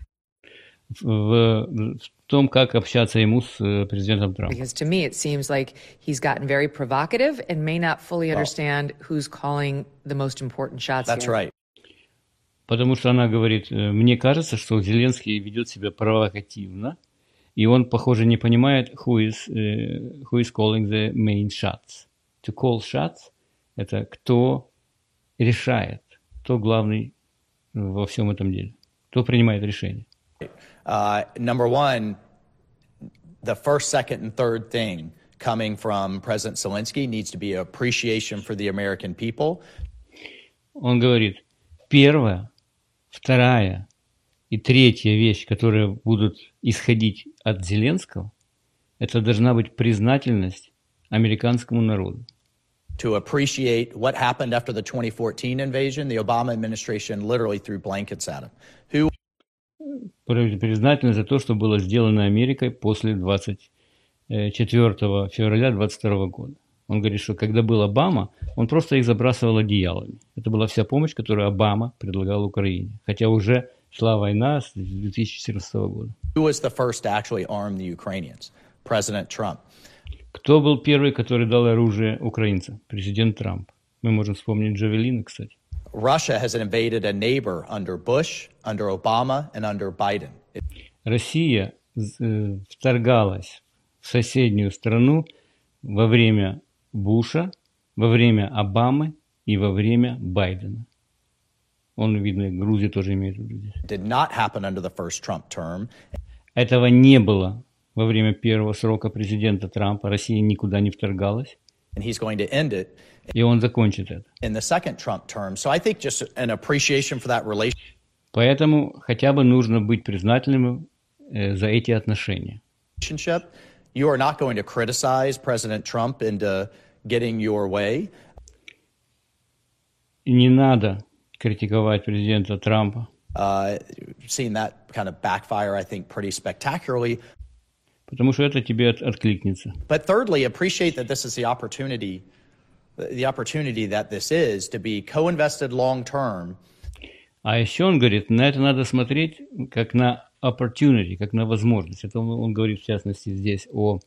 В том, как общаться ему с президентом Трампом. Because to me it seems like he's gotten very provocative and may not fully understand who's calling the most important shots. That's here. right. Потому что она говорит, мне кажется, что Зеленский ведет себя провокативно, и он, похоже, не понимает, who is calling the main shots. To call shots – это кто решает, кто главный во всем этом деле, кто принимает решение. Number one, the first, second, and third thing coming from President Zelensky needs to be appreciation for the American people. Он говорит, первая, вторая и третья вещь, которые будут исходить от Зеленского, это должна быть признательность американскому народу. To appreciate what happened after the 2014 invasion, the Obama administration literally threw blankets at him. Признательность за то, что было сделано Америкой после 24 февраля 2022 года. Он говорит, что когда был Обама, он просто их забрасывал одеялами. Это была вся помощь, которую Обама предлагал Украине. Хотя уже шла война с 2014 года. Who was the first to actually arm the Ukrainians? President Trump. Кто был первый, который дал оружие украинцам? Президент Трамп. Мы можем вспомнить Джавелины, кстати. Russia has invaded a neighbor under Bush, under Obama, and under Biden. Россия вторгалась в соседнюю страну во время Буша, во время Обамы и во время Байдена. Он, видно, Грузию тоже имеет в виду. Did not happen under the first Trump term. Этого не было во время первого срока президента Трампа. Россия никуда не вторгалась. And he's going to end it И он закончит это. in the second Trump term. So I think just an appreciation for that Поэтому хотя бы нужно быть признательным за эти отношения. relationship. You are not going to criticize President Trump into getting your way. И не надо критиковать президента Трампа. Seen that kind of backfire, I think, pretty spectacularly. Потому что это тебе откликнется. But thirdly, appreciate that this is the opportunity that this is to be co-invested long-term. А еще он говорит, на это надо смотреть как на opportunity, как на возможность. Это он говорит, в частности, здесь о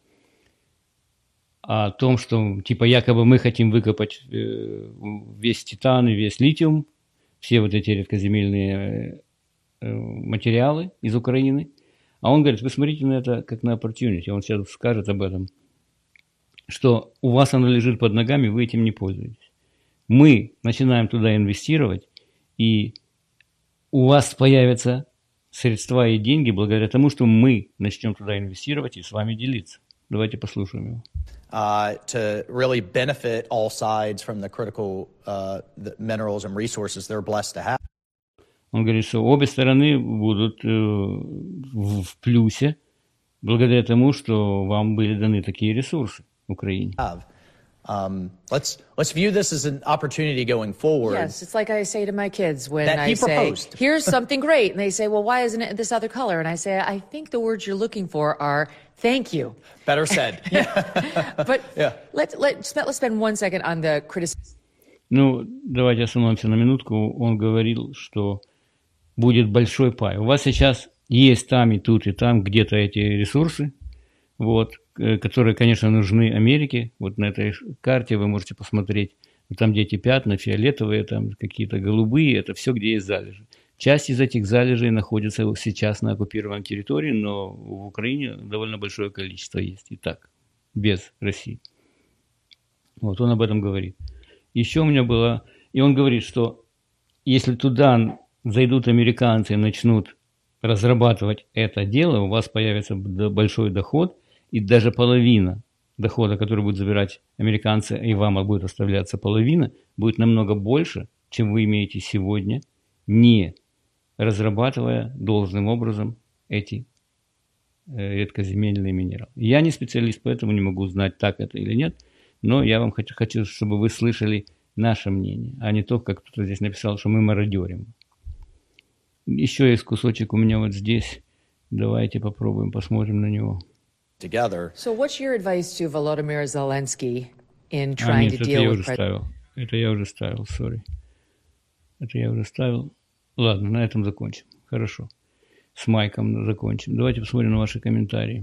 том, что типа якобы мы хотим выкопать весь титан и весь литиум, все вот эти редкоземельные материалы из Украины. А он говорит, вы смотрите на это как на opportunity. Он сейчас скажет об этом, что у вас оно лежит под ногами, вы этим не пользуетесь. Мы начинаем туда инвестировать, и у вас появятся средства и деньги благодаря тому, что мы начнем туда инвестировать и с вами делиться. Давайте послушаем его. To really benefit all sides from the critical the minerals and resources they're blessed to have. Он говорит, что обе стороны будут в плюсе благодаря тому, что вам были даны такие ресурсы в Украине. Let's view this as an opportunity going forward. Yes, it's like I say to my kids when That he I say, proposed. here's something great. And they say, well, why isn't it this other color? And I say, I think the words you're looking for are thank you. Better said. But let's spend 1 second on the criticism. Ну, давайте остановимся на минутку. Он говорил, что будет большой пай. У вас сейчас есть там и тут, и там где-то эти ресурсы, вот, которые, конечно, нужны Америке. Вот на этой карте вы можете посмотреть, там, где эти пятна, фиолетовые, там какие-то голубые, это все, где есть залежи. Часть из этих залежей находится сейчас на оккупированной территории, но в Украине довольно большое количество есть. И так, без России. Вот, он об этом говорит. Еще у меня было... И он говорит, что если туда зайдут американцы и начнут разрабатывать это дело, у вас появится большой доход, и даже половина дохода, который будет забирать американцы, и вам будет оставляться половина, будет намного больше, чем вы имеете сегодня, не разрабатывая должным образом эти редкоземельные минералы. Я не специалист, поэтому не могу знать, так это или нет, но я вам хочу, чтобы вы слышали наше мнение, а не то, как кто-то здесь написал, что мы мародерим. Еще есть кусочек у меня вот здесь. Давайте попробуем, посмотрим на него. Together. So what's your advice to Volodymyr Zelensky in trying to deal with... Это я уже ставил, sorry. Это я уже ставил. Ладно, на этом закончим. Хорошо. С Майком закончим. Давайте посмотрим на ваши комментарии.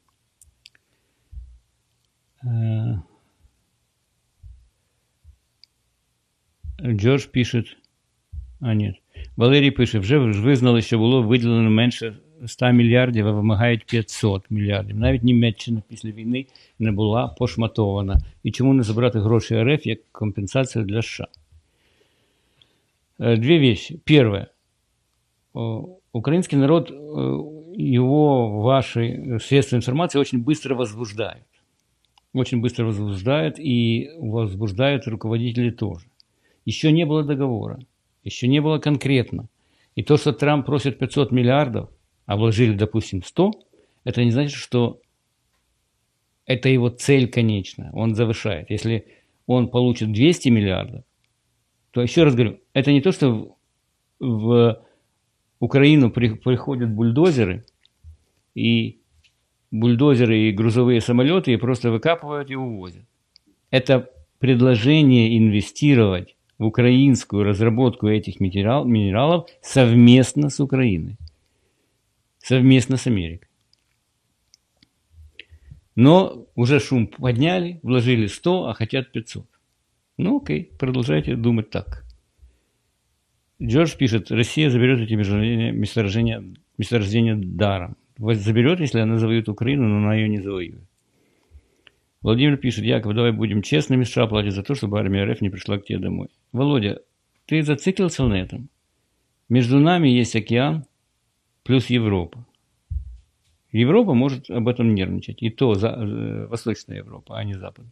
Джордж пишет... нет. Валерій пише, вже визнали, що було виділено менше 100 мільярдів, а вимагають 500 мільярдів. Навіть Німеччина після війни не була пошматована. І чому не забрати гроші РФ як компенсацію для США? Две вещи. Первое. Украинский народ, его ваши средства информации очень быстро возбуждают. Очень быстро возбуждают, и возбуждают руководители тоже. Еще не было договора. Еще не было конкретно. И то, что Трамп просит 500 миллиардов, а вложили, допустим, 100, это не значит, что это его цель конечная. Он завышает. Если он получит 200 миллиардов, то, еще раз говорю, это не то, что в Украину приходят бульдозеры и грузовые самолеты и просто выкапывают и увозят. Это предложение инвестировать в украинскую разработку этих минералов совместно с Украиной, совместно с Америкой. Но уже шум подняли, вложили 100, а хотят 500. Ну окей, продолжайте думать так. Джордж пишет, Россия заберет эти месторождения даром. Заберет, если она завоюет Украину, но она ее не завоюет. Владимир пишет, Яков, давай будем честными, США платят за то, чтобы армия РФ не пришла к тебе домой. Володя, ты зациклился на этом? Между нами есть океан плюс Европа. Европа может об этом нервничать. И то Восточная Европа, а не Запад.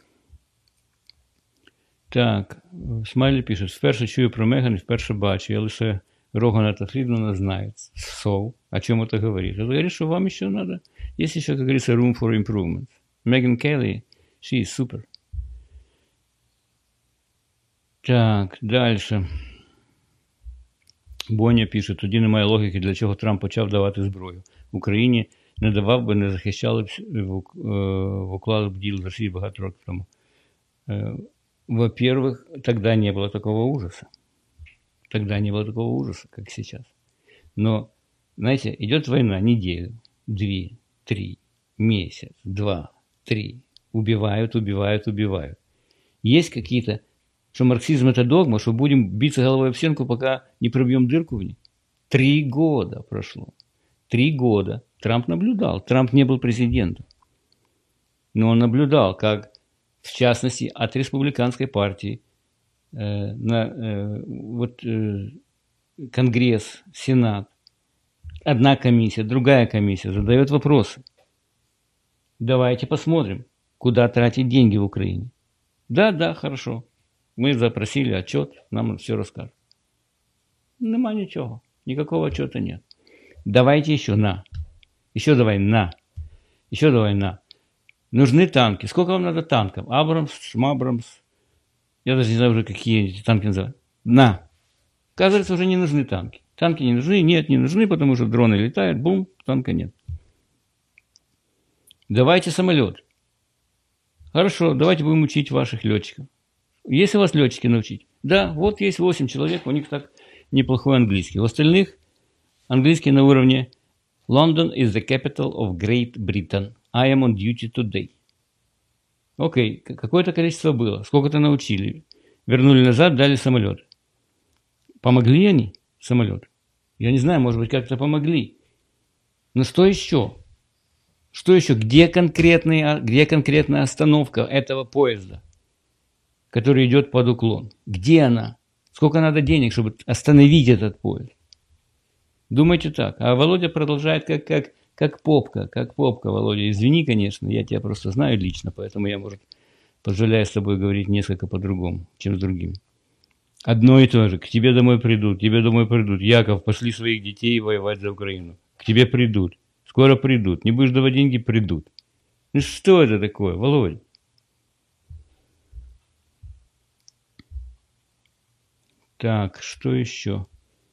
Так, Смайлі пишет, вперше чую про Меган, вперше бачу. Я лише Рогана та Фрідмана знаю. О чем это говорит? Это говорит, что вам еще надо. Есть еще, как говорится, room for improvement. Меган Келли, she is super. Так, дальше. Боня пише, тоді немає логіки, для чого Трамп почав давати зброю. В Україні не давав би, не захищали б, уклали б діл з Росії багато років тому. Во-первых, тогда не было такого ужаса. Тогда не было такого ужаса, как сейчас. Но, знаете, идет война неделю, 2, 3, месяц, 2, 3. Убивают. Есть какие-то, что марксизм это догма, что будем биться головой об стенку, пока не пробьем дырку в ней. 3 года прошло. 3 года. Трамп наблюдал. Трамп не был президентом. Но он наблюдал, как, в частности, от республиканской партии Конгресс, Сенат одна комиссия, другая комиссия задает вопросы. Давайте посмотрим, куда тратить деньги в Украине. Да, хорошо. Мы запросили отчет, нам все расскажут. Нема ничего, никакого отчета нет. Давайте еще на. Еще давай на. Еще давай на. Нужны танки. Сколько вам надо танков? Абрамс, Шмабрамс. Я даже не знаю уже, какие эти танки называют. На. Оказывается, уже не нужны танки. Танки не нужны, нет, не нужны, потому что дроны летают, бум, танка нет. Давайте самолет. Хорошо, давайте будем учить ваших летчиков. Есть у вас летчики научить? Да, вот есть 8 человек, у них так неплохой английский. У остальных английский на уровне London is the capital of Great Britain. I am on duty today. Окей, какое-то количество было. Сколько-то научили. Вернули назад, дали самолет. Помогли они самолет? Я не знаю, может быть, как-то помогли. Но что еще? Что еще? Где конкретная остановка этого поезда, который идет под уклон? Где она? Сколько надо денег, чтобы остановить этот поезд? Думайте так. А Володя продолжает как попка, Володя. Извини, конечно, я тебя просто знаю лично, поэтому я, может, позволяю с тобой говорить несколько по-другому, чем с другими. Одно и то же. К тебе домой придут, Яков, пошли своих детей воевать за Украину. К тебе придут. Скоро придут. Не будешь давать деньги, придут. Ну что это такое, Володя? Так, что еще?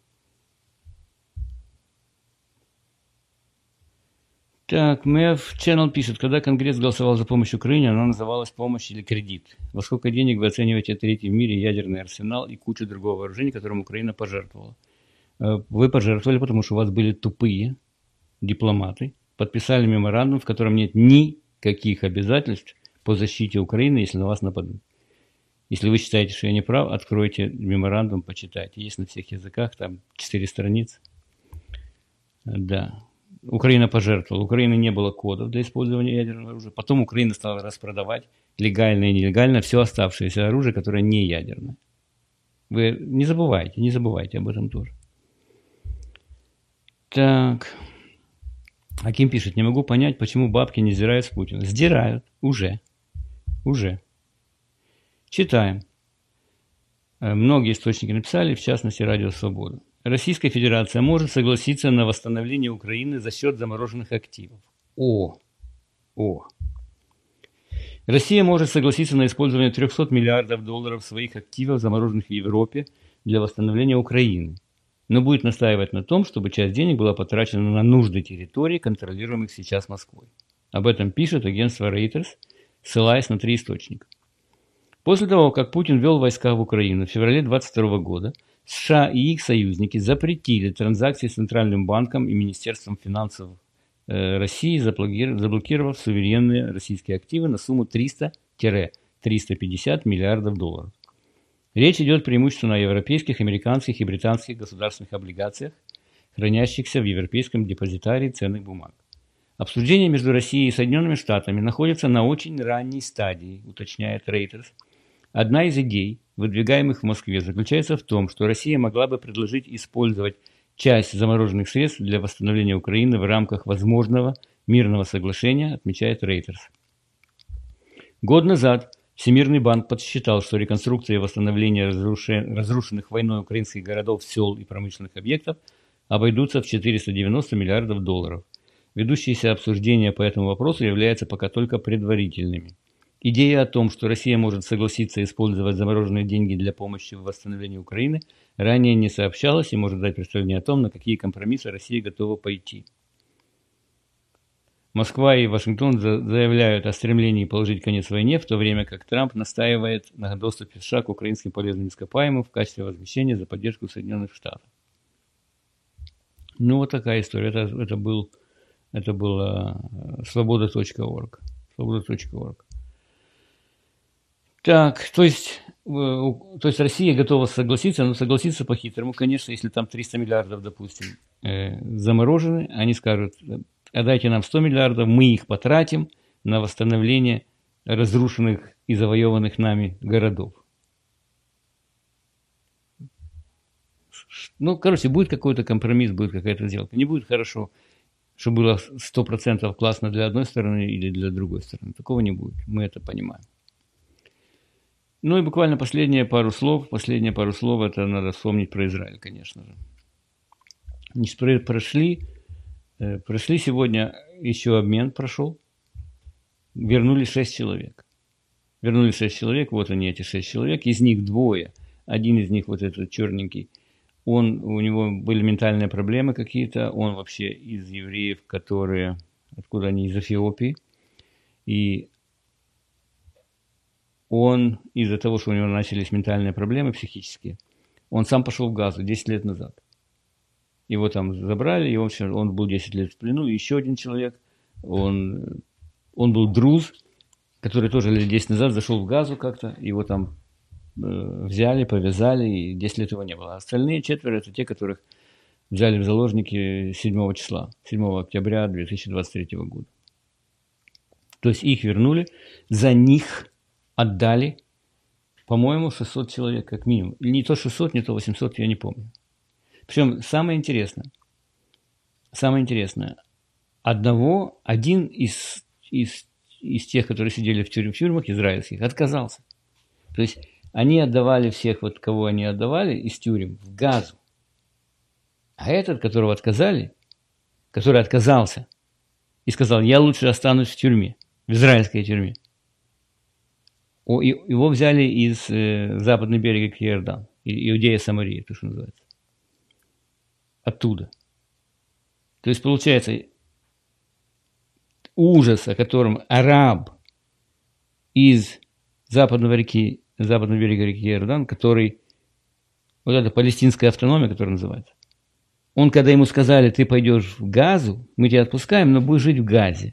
Так, Мэв Channel пишет, когда Конгресс голосовал за помощь Украине, она называлась помощь или кредит. Во сколько денег вы оцениваете третий в мире ядерный арсенал и кучу другого вооружения, которым Украина пожертвовала? Вы пожертвовали, потому что у вас были тупые дипломаты, подписали меморандум, в котором нет никаких обязательств по защите Украины, если на вас нападут. Если вы считаете, что я не прав, откройте меморандум, почитайте. Есть на всех языках, там 4 страницы. Да. Украина пожертвовала. У Украины не было кодов для использования ядерного оружия. Потом Украина стала распродавать легально и нелегально все оставшееся оружие, которое не ядерное. Вы не забывайте об этом тоже. Так. Аким пишет, не могу понять, почему бабки не сдирают с Путина. Сдирают. Уже. Читаем. Многие источники написали, в частности, Радио Свобода. Российская Федерация может согласиться на восстановление Украины за счет замороженных активов. Россия может согласиться на использование 300 миллиардов долларов своих активов, замороженных в Европе, для восстановления Украины, но будет настаивать на том, чтобы часть денег была потрачена на нужды территорий, контролируемых сейчас Москвой. Об этом пишет агентство Reuters, ссылаясь на 3 источника. После того, как Путин ввел войска в Украину в феврале 2022 года, США и их союзники запретили транзакции с Центральным банком и Министерством финансов России, заблокировав суверенные российские активы на сумму 300-350 миллиардов долларов. Речь идет преимущественно о европейских, американских и британских государственных облигациях, хранящихся в Европейском депозитарии ценных бумаг. Обсуждение между Россией и Соединенными Штатами находится на очень ранней стадии, уточняет Reuters. Одна из идей, выдвигаемых в Москве, заключается в том, что Россия могла бы предложить использовать часть замороженных средств для восстановления Украины в рамках возможного мирного соглашения, отмечает Reuters. Год назад Всемирный банк подсчитал, что реконструкция и восстановление разрушенных войной украинских городов, сел и промышленных объектов обойдутся в 490 миллиардов долларов. Ведущиеся обсуждения по этому вопросу являются пока только предварительными. Идея о том, что Россия может согласиться использовать замороженные деньги для помощи в восстановлении Украины, ранее не сообщалась и может дать представление о том, на какие компромиссы Россия готова пойти. Москва и Вашингтон заявляют о стремлении положить конец войне, в то время как Трамп настаивает на доступе США к украинским полезным ископаемым в качестве возмещения за поддержку Соединенных Штатов. Ну, вот такая история. Это было свобода.орг. Свобода.орг. Так, то есть Россия готова согласиться, но согласиться по-хитрому, конечно, если там 300 миллиардов, допустим, заморожены, они скажут, отдайте нам 100 миллиардов, мы их потратим на восстановление разрушенных и завоеванных нами городов. Ну, короче, будет какой-то компромисс, будет какая-то сделка. Не будет хорошо, что было 100% классно для одной стороны или для другой стороны. Такого не будет, мы это понимаем. Ну и буквально последние пару слов, это надо вспомнить про Израиль, конечно же. Значит, прошли сегодня, еще обмен прошел, вернули 6 человек. Вот они, эти 6 человек, из них двое. Один из них, вот этот черненький, у него были ментальные проблемы какие-то, он вообще из евреев, откуда они, из Эфиопии, и он из-за того, что у него начались ментальные проблемы психические, он сам пошел в Газу 10 лет назад. Его там забрали, и он был 10 лет в плену. И еще один человек, он был друз, который тоже лет 10 назад зашел в Газу как-то, его там взяли, повязали, и 10 лет его не было. А остальные 4 – это те, которых взяли в заложники 7 октября 2023 года. То есть их вернули, за них отдали, по-моему, 600 человек как минимум. Или не то 600, не то 800, я не помню. Причем самое интересное, один из тех, которые сидели в тюрьмах израильских, отказался. То есть они отдавали всех, вот кого они отдавали из тюрем, в Газу. А этот, который отказался и сказал, я лучше останусь в тюрьме, в израильской тюрьме. Его взяли из западного берега Иордан, Иудея Самарии, то, что называется. Оттуда. То есть, получается, ужас, о котором араб из западного берега реки Иордан, который, вот эта палестинская автономия, которая называется, он, когда ему сказали, ты пойдешь в Газу, мы тебя отпускаем, но будешь жить в Газе,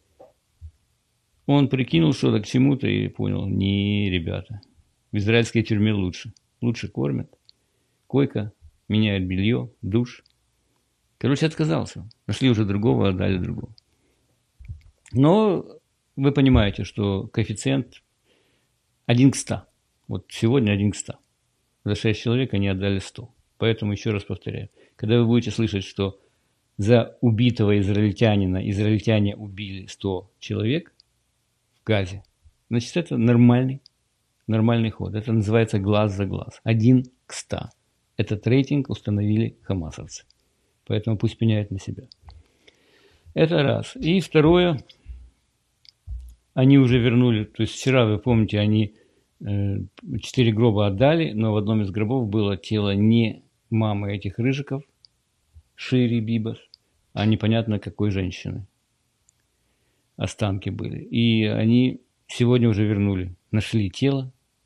он прикинул что-то к чему-то и понял, не, ребята, в израильской тюрьме лучше кормят, койка, меняют белье, душ. Короче, отказался. Нашли уже другого, отдали другого. Но вы понимаете, что коэффициент 1 к 100. Вот сегодня 1 к 100. За 6 человек они отдали 100. Поэтому еще раз повторяю. Когда вы будете слышать, что за убитого израильтяне убили 100 человек в Газе, значит, это нормальный ход. Это называется глаз за глаз. 1 к 100. Этот рейтинг установили хамасовцы. Поэтому пусть пеняют на себя. Это раз. И второе, они уже вернули, то есть вчера, вы помните, они 4 гроба отдали, но в одном из гробов было тело не мамы этих рыжиков, Шири Бибас, а непонятно какой женщины. Останки были. И они сегодня уже вернули. Нашли тело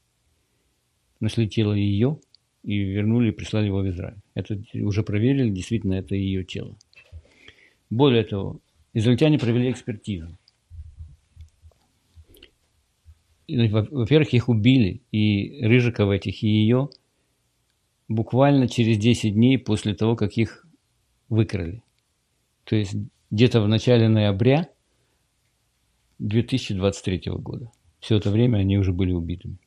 ее, и вернули, и прислали его в Израиль. Это уже проверили, действительно, это ее тело. Более того, израильтяне провели экспертизу. Во-первых, их убили, и Рыжиков этих, и ее, буквально через 10 дней после того, как их выкрали. То есть где-то в начале ноября 2023 года. Все это время они уже были убитыми.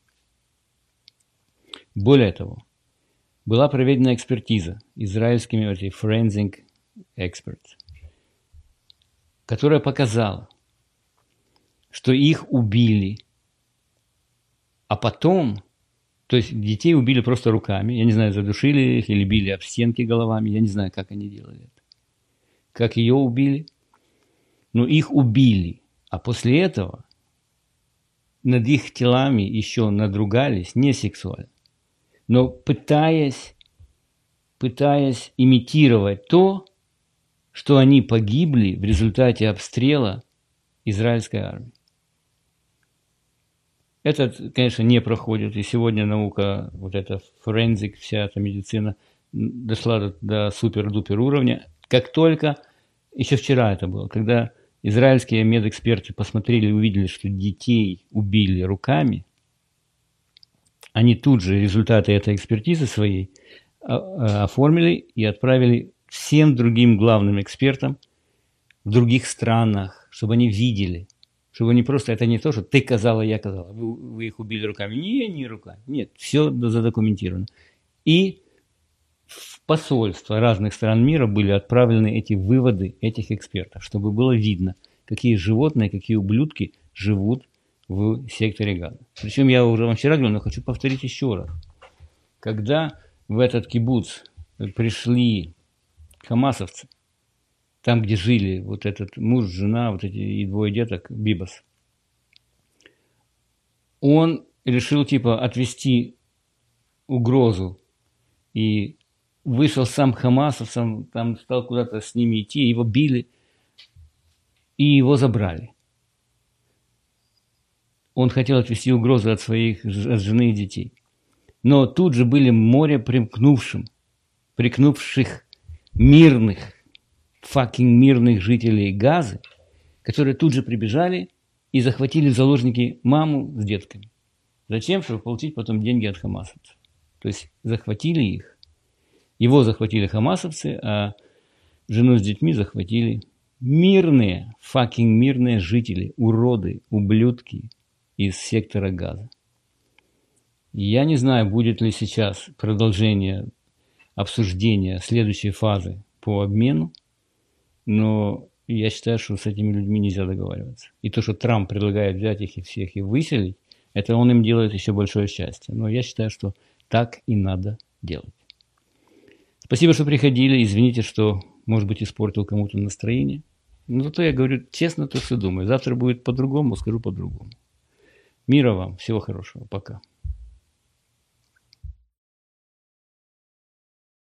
Более того, была проведена экспертиза израильскими forensic experts, которая показала, что их убили, а потом, то есть детей убили просто руками, я не знаю, задушили их или били об стенки головами, я не знаю, как они делали это. Как ее убили, но их убили, а после этого над их телами еще надругались не сексуально, но пытаясь имитировать то, что они погибли в результате обстрела израильской армии. Это, конечно, не проходит, и сегодня наука, вот эта форензик, вся эта медицина дошла до супер-дупер уровня. Как только, еще вчера это было, когда израильские медэксперты посмотрели и увидели, что детей убили руками, они тут же результаты этой экспертизы своей оформили и отправили всем другим главным экспертам в других странах, чтобы они видели, чтобы они просто, это не то, что ты казала, я казала, вы их убили руками. Не руками. Нет, все задокументировано. И в посольства разных стран мира были отправлены эти выводы этих экспертов, чтобы было видно, какие животные, какие ублюдки живут в секторе Газа. Причем я уже вам вчера говорил, но хочу повторить еще раз. Когда в этот кибуц пришли хамасовцы, там, где жили вот этот муж, жена, вот эти и двое деток, Бибас, он решил типа отвести угрозу и вышел сам хамасовцам, там стал куда-то с ними идти, его били и его забрали. Он хотел отвести угрозу от от жены и детей. Но тут же были море прикнувших мирных жителей Газы, которые тут же прибежали и захватили в заложники маму с детками. Зачем? Чтобы получить потом деньги от хамасовцев. То есть захватили их. Его захватили хамасовцы, а жену с детьми захватили мирные жители, уроды, ублюдки из сектора Газа. Я не знаю, будет ли сейчас продолжение обсуждения следующей фазы по обмену, но я считаю, что с этими людьми нельзя договариваться. И то, что Трамп предлагает взять их и всех и выселить, это он им делает еще большое счастье. Но я считаю, что так и надо делать. Спасибо, что приходили. Извините, что, может быть, испортил кому-то настроение. Но зато я говорю честно то, что думаю. Завтра будет по-другому, скажу по-другому. Мира вам, всего хорошего, пока.